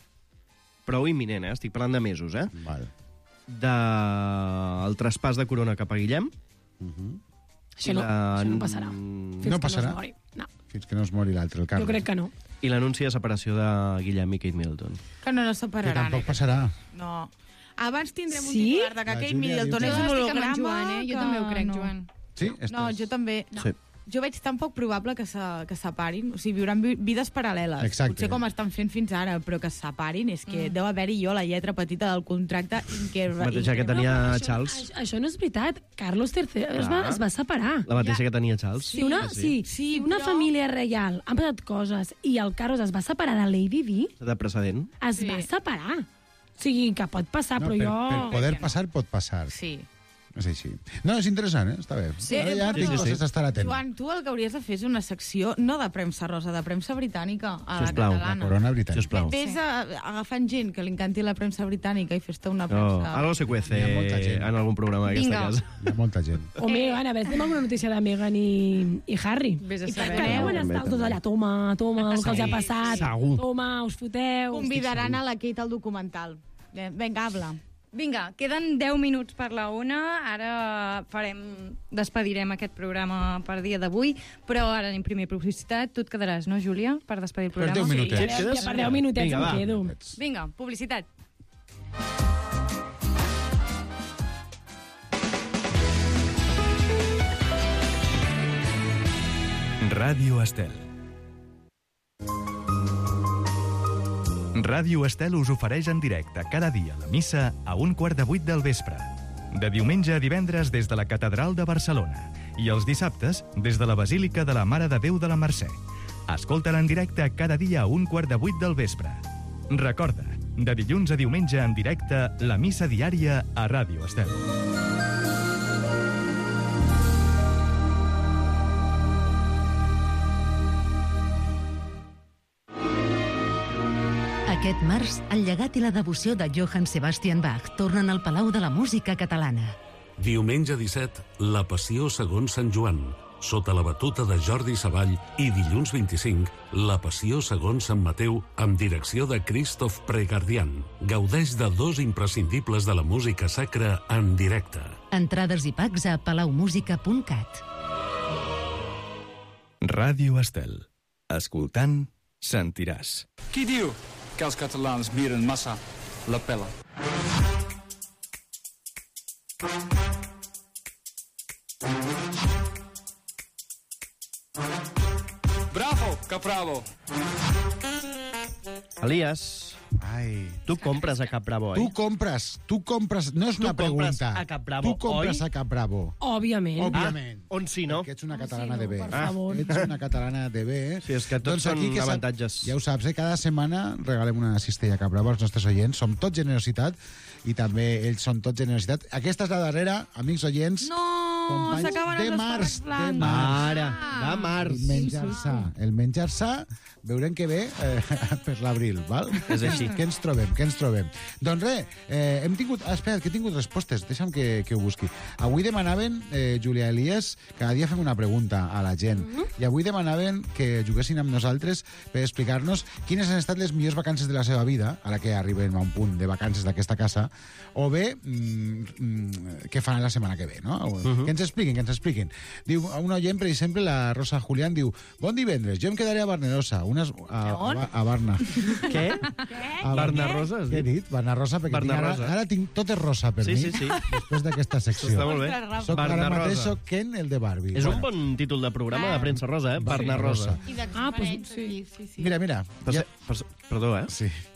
Prou imminent, eh? Estic parlant de mesos, eh? Val. De... el traspàs de Corona cap a Guillem. Uh -huh. Això no, la- això no passarà. Fins No que passarà? No es mori. No, Fins que no es mori l'altre, el Carlos. jo crec que no. I l'anunci de separació de Guillem i Kate Middleton. Que no no Que separaran. tampoc eh? passarà. No. Abans tindrem un Sí? titular de que La Kate Júlia Middleton diu és que- un Jo estic amb en holograma. Joan, eh? Jo que també ho crec, no. Joan. Sí? No, Estàs- jo també. No. Sí. Jo veig tan poc probable que se, que separin. O sigui, viuran vi- vides paral·leles. Exacte. Potser com estan fent fins ara, però que se separin. És que mm. deu haver-hi jo la lletra petita del contracte. Que, Mateixa que tenia Charles. Això, això no és veritat. Carlos tercer es va, es va separar. La mateixa que tenia Charles. Si una, sí, Sí, si una però- família reial ha passat coses i el Carlos es va separar de Lady Di, De precedent. es Sí. va separar. O sigui, que pot passar, No, però per, jo... per poder passar, pot passar. Sí. És així. No, és interessant, eh? Està bé. Sí, Ara ja però- tinc coses a estar atent. Joan, tu el que hauries de fer és una secció, no de premsa rosa, de premsa britànica, a la Sisplau, la catalana. Corona britànica. Sisplau. Ves a, agafant gent que li encanti la premsa britànica i fes-te una No, premsa. algo se cuece Hi ha molta gent. en algun programa d'aquesta Vinga. casa. Hi ha molta gent. O Meghan, a veure, tenim alguna notícia de Meghan i, i Harry. Vés a I saber. que deuen També, estar tots també. allà, toma, toma, el que els ha Sí, passat. segur. Toma, us foteu. Convidaran a la Kate al documental. Eh, Vinga, habla. Vinga, queden deu minuts per la una. Ara farem, despedirem aquest programa per dia d'avui, però ara anem primer publicitat. Tu et quedaràs, no, Júlia, per despedir el Per programa? deu minutets. Ja, ja, per deu minutets Vinga, em va. quedo. Vinga, publicitat. Ràdio Estel. Ràdio Estel us ofereix en directe cada dia la missa a un quart de vuit del vespre. De diumenge a divendres des de la Catedral de Barcelona i els dissabtes des de la Basílica de la Mare de Déu de la Mercè. Escolta-la en directe cada dia a un quart de vuit del vespre. Recorda, de dilluns a diumenge en directe, la missa diària a Ràdio Estel. Aquest març, el llegat i la devoció de Johann Sebastian Bach tornen al Palau de la Música Catalana. Diumenge disset, La Passió segons Sant Joan, sota la batuta de Jordi Savall, i dilluns vint-i-cinc, La Passió segons Sant Mateu, amb direcció de Christoph Pregardian. Gaudeix de dos imprescindibles de la música sacra en directe. Entrades i packs a palaumusica punt cat. Ràdio Estel. Escoltant, sentiràs. Qui diu que els catalans miren massa la pela? Bravo, Capravo! Elias, Ai. tu compres a Cap Bravo, oi? Tu compres, tu compres, no és Tu una compres pregunta. a Cap Bravo, tu compres oi? a Cap Bravo. Òbviament. Òbviament. Ah, on sí, no? Perquè ets una catalana de bé. per favor. Ets una catalana de bé. Sí, és que tots són que sap- avantatges. Ja ho saps, eh? Cada setmana regalem una cistella Cap Bravo als nostres oients. Som tot generositat i també ells són tot generositat. Aquesta és la darrera, amics oients. No, companys, s'acaben de els març, espàrrecs de blancs. març. Ara, de març. El menjar sa. El menjar sa, veurem que ve eh, per l'abril, val? És així. Què ens trobem? Què ens trobem? Doncs res, eh, hem tingut... Ah, espera, que he tingut respostes. Deixa'm que, que ho busqui. Avui demanaven, eh, Júlia Elias, cada dia fem una pregunta a la gent, Mhm. i avui demanaven que juguessin amb nosaltres per explicar-nos quines han estat les millors vacances de la seva vida, a la que arribem a un punt de vacances d'aquesta casa, o bé, mm, mm, què faran la setmana que ve, no? Uh -huh. Que ens expliquin, que ens expliquin. Diu, un oient, per exemple, la Rosa Julián, diu, bon divendres, jo em quedaré a Barnerosa, unes, a, a, a, a Barna. Què? A Barna-rosa, es Què he diu? dit? Barna-rosa, perquè tinc ara, Barna-rosa. ara tinc, tot és rosa per Sí, mi, sí, sí. després d'aquesta secció. Està molt bé. Soc ara Barna-rosa. mateix soc Ken, el de Barbie. És un Bueno, bon títol de programa de premsa rosa, eh? Barna Rosa. I Ah, doncs sí. sí, sí. Mira, mira. Per, Ja... ser- per, ser- perdó, eh? Sí. És,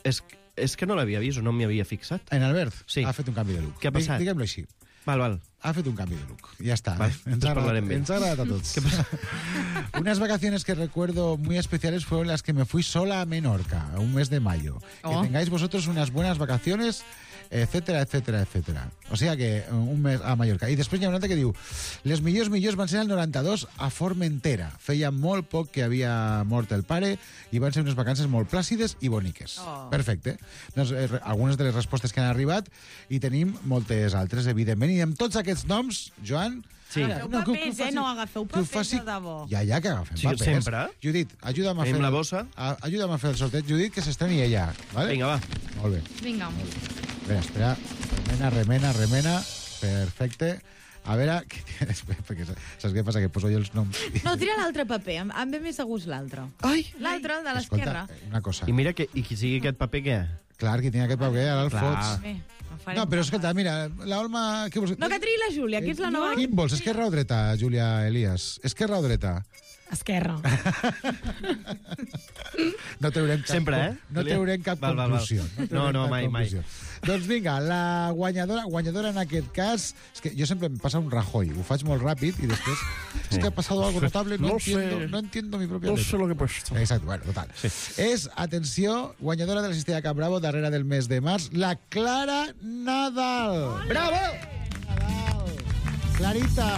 És que no l'havia vist o no m'hi havia fixat. En Albert Sí. ha fet un canvi de look. Què ha passat? Diguem-lo així. Val, val. Ha fet un canvi de look. Ya está. Vale, Ens, pues ha, hablarem bien. ens ha agradado a todos. ¿Qué pasa? Unas vacaciones que recuerdo muy especiales fueron las que me fui sola a Menorca, a un mes de mayo. Oh. Que tengáis vosotros unas buenas vacaciones, etcétera, etcétera, etcétera. O sea que un mes a Mallorca. I després hi ha un altre que diu les millors millors van ser el noranta-dos a Formentera. Feia molt poc que havia mort el pare i van ser unes vacances molt plàcides i boniques. Oh. Perfecte. Doncs eh, algunes de les respostes que han arribat i tenim moltes altres, evidentment. I amb tots aquests noms, Joan... Sí. Agafeu papers, eh? No agafeu que ho papers faci... de debò. Ja, ja, que agafem Sí, papers. sempre. Judit, ajuda'm a Tenim fer... la bossa. A, ajuda'm a fer el sorteig, Judit, que s'estreni ella. Vale? Vinga, va. Molt bé. Vinga. Espera, espera. Remena, remena, remena. Perfecte. A veure... Perquè saps què passa? Que poso jo els noms. No, tira l'altre paper. Em, em ve més a gust l'altre. Ai! L'altre, el de Escolta, l'esquerra. una cosa. I mira, que, i qui sigui aquest paper, què? Clar, qui tinc aquest paper, ara el Clar. fots. Bé, ho farem. No, però escolta, mira, la Olma... Què vols... No, que triï la Júlia, que és la nova... Quin vols? Esquerra o dreta, Júlia Elias? Esquerra o dreta? Esquerra. No treurem cap, Sempre, eh? no treurem cap Val, val, val. conclusió. No, treurem no, cap mai, mai. conclusió. Doncs vinga, la guanyadora, guanyadora en aquest cas... És que jo sempre em passa un Rajoy, ho faig molt ràpid i després... És que ha passado algo notable, no, No entiendo, sé. no entiendo mi propia No letra. sé lo que he puesto. Exacte, bueno, total. Sí. És, atenció, guanyadora de la Cistella Cap Bravo darrere del mes de març, la Clara Nadal. Bravo! Nadal. Clarita.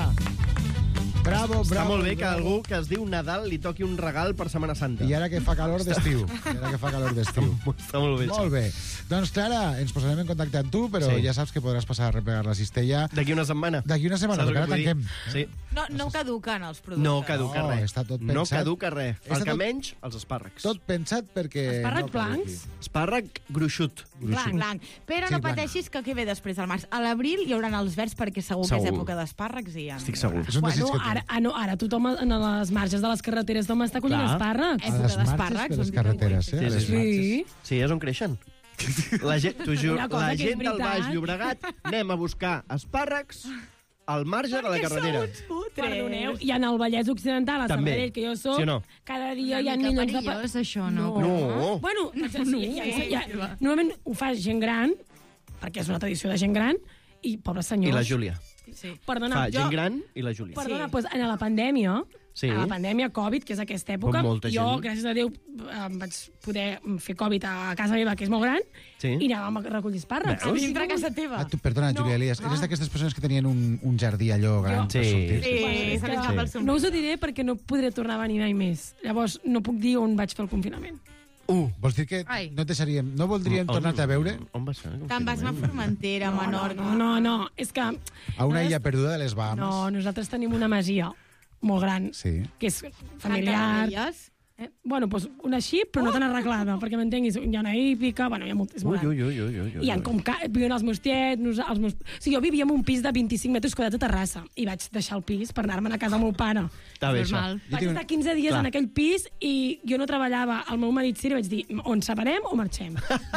Bravo, bravo. Està molt bé que bravo. algú que es diu Nadal li toqui un regal per Setmana Santa. I ara que fa calor d'estiu. I ara que fa calor d'estiu. Està molt bé. Molt bé. Doncs, Clara, ens posarem en contacte amb tu, però Sí. ja saps que podràs passar a replegar la cistella D'aquí una setmana. d'aquí una setmana, Saps perquè el ara que vull tanquem. dir? Sí. No, no caduquen els productes. No caduca No, res. està tot No pensat. caduca res. Està El que tot- menys, els espàrrecs. Tot pensat perquè... Espàrrec no caduqui. blancs? Espàrrec gruixut. Blanc, blanc. Però Sí, no blanc. pateixis que què ve després del març. A l'abril hi haurà els verds perquè segur, que és Segur. època d'espàrrecs i ja... Estic segur. És un desig Bueno, que ara, ah, no, ara tothom en les marges de les carreteres tothom està collint Clar. espàrrecs. A Època les marxes d'espàrrecs, de les on carreteres, eh? Sí, A les sí, marxes. Sí. Sí, és on creixen. La gent, t'ho juro, Una cosa la que és gent del veritat. Baix Llobregat anem a buscar espàrrecs al marge de la carretera. Perdoneu, i en el Vallès Occidental, a També. Sabadell, que jo soc, Sí o no? cada dia hi Una ha mica milions de... pa- perillós, això, no? No. Bueno, sí, ja, ja, ja, normalment ho fa gent gran, perquè és una tradició de gent gran, i pobres I senyors... la Júlia. Sí. Perdona, Fa jo, gent gran i la Júlia. perdona, Sí. doncs, en la pandèmia, Sí. a la pandèmia Covid, que és aquesta època, Com molta jo, gent. gràcies a Déu, em vaig poder fer Covid a casa meva, que és molt gran, Sí. i anàvem a recollir espàrrecs. A dintre a casa teva. Ah, tu, perdona, No, Júlia Elias, clar. eres d'aquestes persones que tenien un, un jardí allò gran per Sí. sortir? Sí, Bueno, és se que li escapa el somriure. no us ho diré perquè no podré tornar a venir mai més. Llavors, no puc dir on vaig fer el confinament. Uh. Vols dir que Ai. no, et deixaríem, no voldríem tornar-te a veure On va ser? Te'n vas anar a Formentera, a No, Menorca. no, no, no, és que... a una illa perduda de les Bahamas? No, nosaltres tenim una masia molt gran, Sí. que és familiar. Familiars. Eh? Bueno, doncs una així, però no tan arreglada, perquè m'entenguis, hi ha una hípica, bueno, hi ha molt, és molt Ui, gran. ui, ui, ui, ui, ui. I en com ca... viuen els meus tiets, nos- els meus... O sigui, jo vivia en un pis de vint-i-cinc metres quadrats a Terrassa i vaig deixar el pis per anar-me'n a casa del meu pare. Està bé, Normal. això. Vaig estar quinze dies Clar. en aquell pis i jo no treballava. El meu marit sí, i vaig dir, o ens separem o marxem.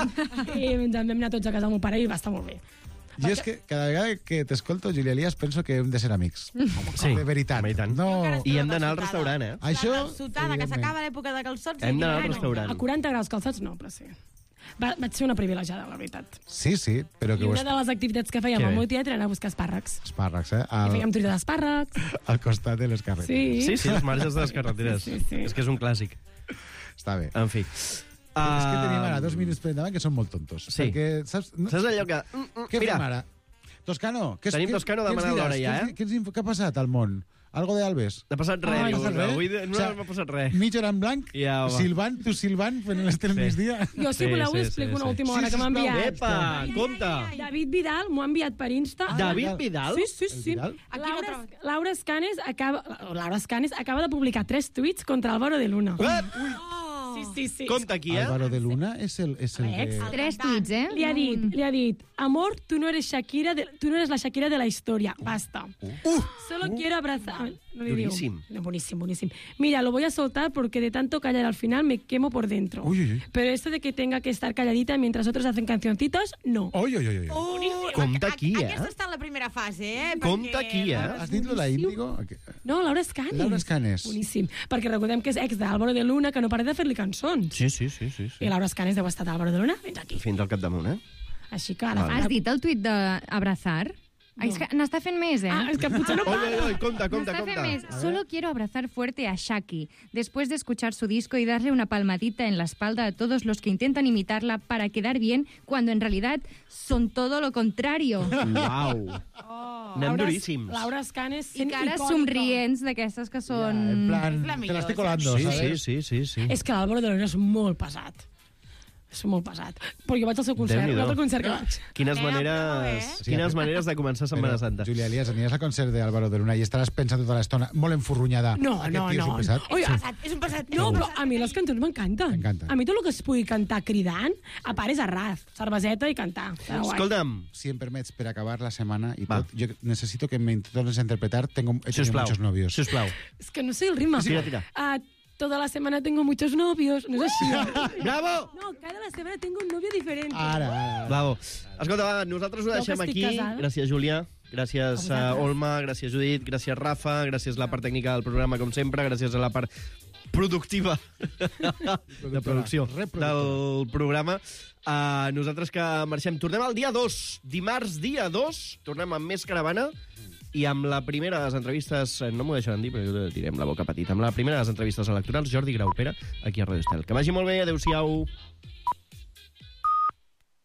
I ens en vam anar tots a casa del meu pare i va estar molt bé. Jo és que cada vegada que t'escolto, Júlia Elias, penso que hem de ser amics. Sí, de veritat. home, i tant. No... I hem d'anar al restaurant, eh? Això... La calçotada, que evidentment. s'acaba l'època de calçots. Hem i d'anar al bueno. restaurant. A quaranta graus calçats no, però sí. Va, vaig ser una privilegiada, la veritat. Sí, sí, però que I ho una és... de les activitats que fèiem Que al bé. meu teatre era anar a buscar espàrrecs. Espàrrecs, eh? I Al, fèiem truita d'espàrrecs. al costat de les carreteres. Sí. Sí, sí, els marges de les carreteres. Sí, sí. És que és un clàssic. Està bé. En fi. Uh... És que tenim ara dos minuts per endavant que són molt tontos. Sí. Perquè, saps... No... Saps allò que... Mm, mm, Què Mira, fem ara? Toscano, què, Tenim què- Toscano què ens demanant diràs? l'hora ja, Què ens- eh? Què, ens inf- què ha passat al món? Algo de Alves? no ha passat res, Ai, diu. no ha passat res? Avui no O sea, m'ha passat res. Mitja hora en blanc, Ja, va. silbant, tu silbant, fent l'estel Sí. migdia. Jo, si Sí, voleu, sí, us explico sí, una sí. última Sí, hora que m'ha sisplau. enviat. Epa, compte. David Vidal m'ho ha enviat per Insta. David Vidal? Sí, sí, El sí. Vidal? Aquí no Laura, trobo. Laura Escanes acaba, Laura Escanes acaba de publicar tres tuits contra Álvaro de Luna. What? Sí, sí, sí. Compte aquí, eh? Álvaro de Luna és el, és el Ex. de... Tres tuits, eh? Li ha dit, li ha dit, amor, tú no eres Shakira, de, tú no eres la Shakira de la historia, basta. Uh. Solo quiero abrazar, No le digo. Durísimo. No, buenísimo, buenísimo. Mira, lo voy a soltar porque de tanto callar al final me quemo por dentro. Uy, uy, uy. Pero esto de que tenga que estar calladita mientras otros hacen cancioncitos, no. Uy, uy, uy, uy. Uh, Compte aquí, eh? Aquesta està en la primera fase, eh? Compte aquí, eh? Has dit lo d'Índigo? No, Laura Escanes. Laura Escanes. Boníssim. Perquè recordem que és ex d'Álvaro de Luna, que no para de fer-li cançons. Sí, sí, sí. sí, sí. I Laura Escanes deu estar d'Álvaro de Luna fins aquí. Fins al capdamunt, eh? Així que ara... Has dit el tuit d'Abrazar? No. És que n'està fent més, eh? Ah, és que potser no Oi, oi, oi, compte, compte, N'està fent compte. més. Solo quiero abrazar fuerte a Shaki, después de escuchar su disco y darle una palmadita en la espalda a todos los que intentan imitarla para quedar bien, cuando en realidad son todo lo contrario. Uau. Oh, Anem Laura, duríssims. Laura Escanes I sent cares icònica. somrients d'aquestes que són... En plan, la te millor, l'estic colando, Sí, ¿sabes? sí, sí, sí, sí. És que l'Álvaro de Luna és molt pesat. És molt pesat. Però jo vaig al seu concert, Déu-n'hi-do. l'altre concert que vaig. Quines Aneu, maneres, eh? quines maneres de començar Setmana Però, Santa. Julia Elias, aniràs al concert d'Álvaro de Luna i estaràs pensant tota l'estona molt enfurrunyada. No, Aquest no, tio és no. un pesat. Oi, És un pesat, és un pesat. no, és un però pesat. a mi les cançons m'encanten. M'encanten. A mi tot el que es pugui cantar cridant, a part és a ras, cerveseta i cantar. Està guai. Escolta'm, Si em permets, per acabar la setmana i Va. tot, jo necesito que me tornes a interpretar. Tengo, he tenido sisplau, muchos novios. sisplau. És que no sé el ritme. Tira, tira. Ah, toda la semana tengo muchos novios. No és així. Bravo! No, cada la semana tengo un novio diferente. Ara, ara. Bravo. Escolta, va, nosaltres ho Jo que deixem estic aquí. casada. Gràcies, Júlia. Gràcies, A vosaltres. uh, Olma. Gràcies, Judit. Gràcies, Rafa. Gràcies a la part tècnica del programa, com sempre. Gràcies a la part productiva de producció del programa. Uh, nosaltres que marxem. Tornem el dia dos. Dimarts, dia dos. Tornem amb més caravana. I amb la primera de les entrevistes, eh, no m'ho deixaran dir, però jo direm la boca petita, amb la primera de les entrevistes electorals, Jordi Graupera, aquí a Radio Estel. Que vagi molt bé, adeu-siau.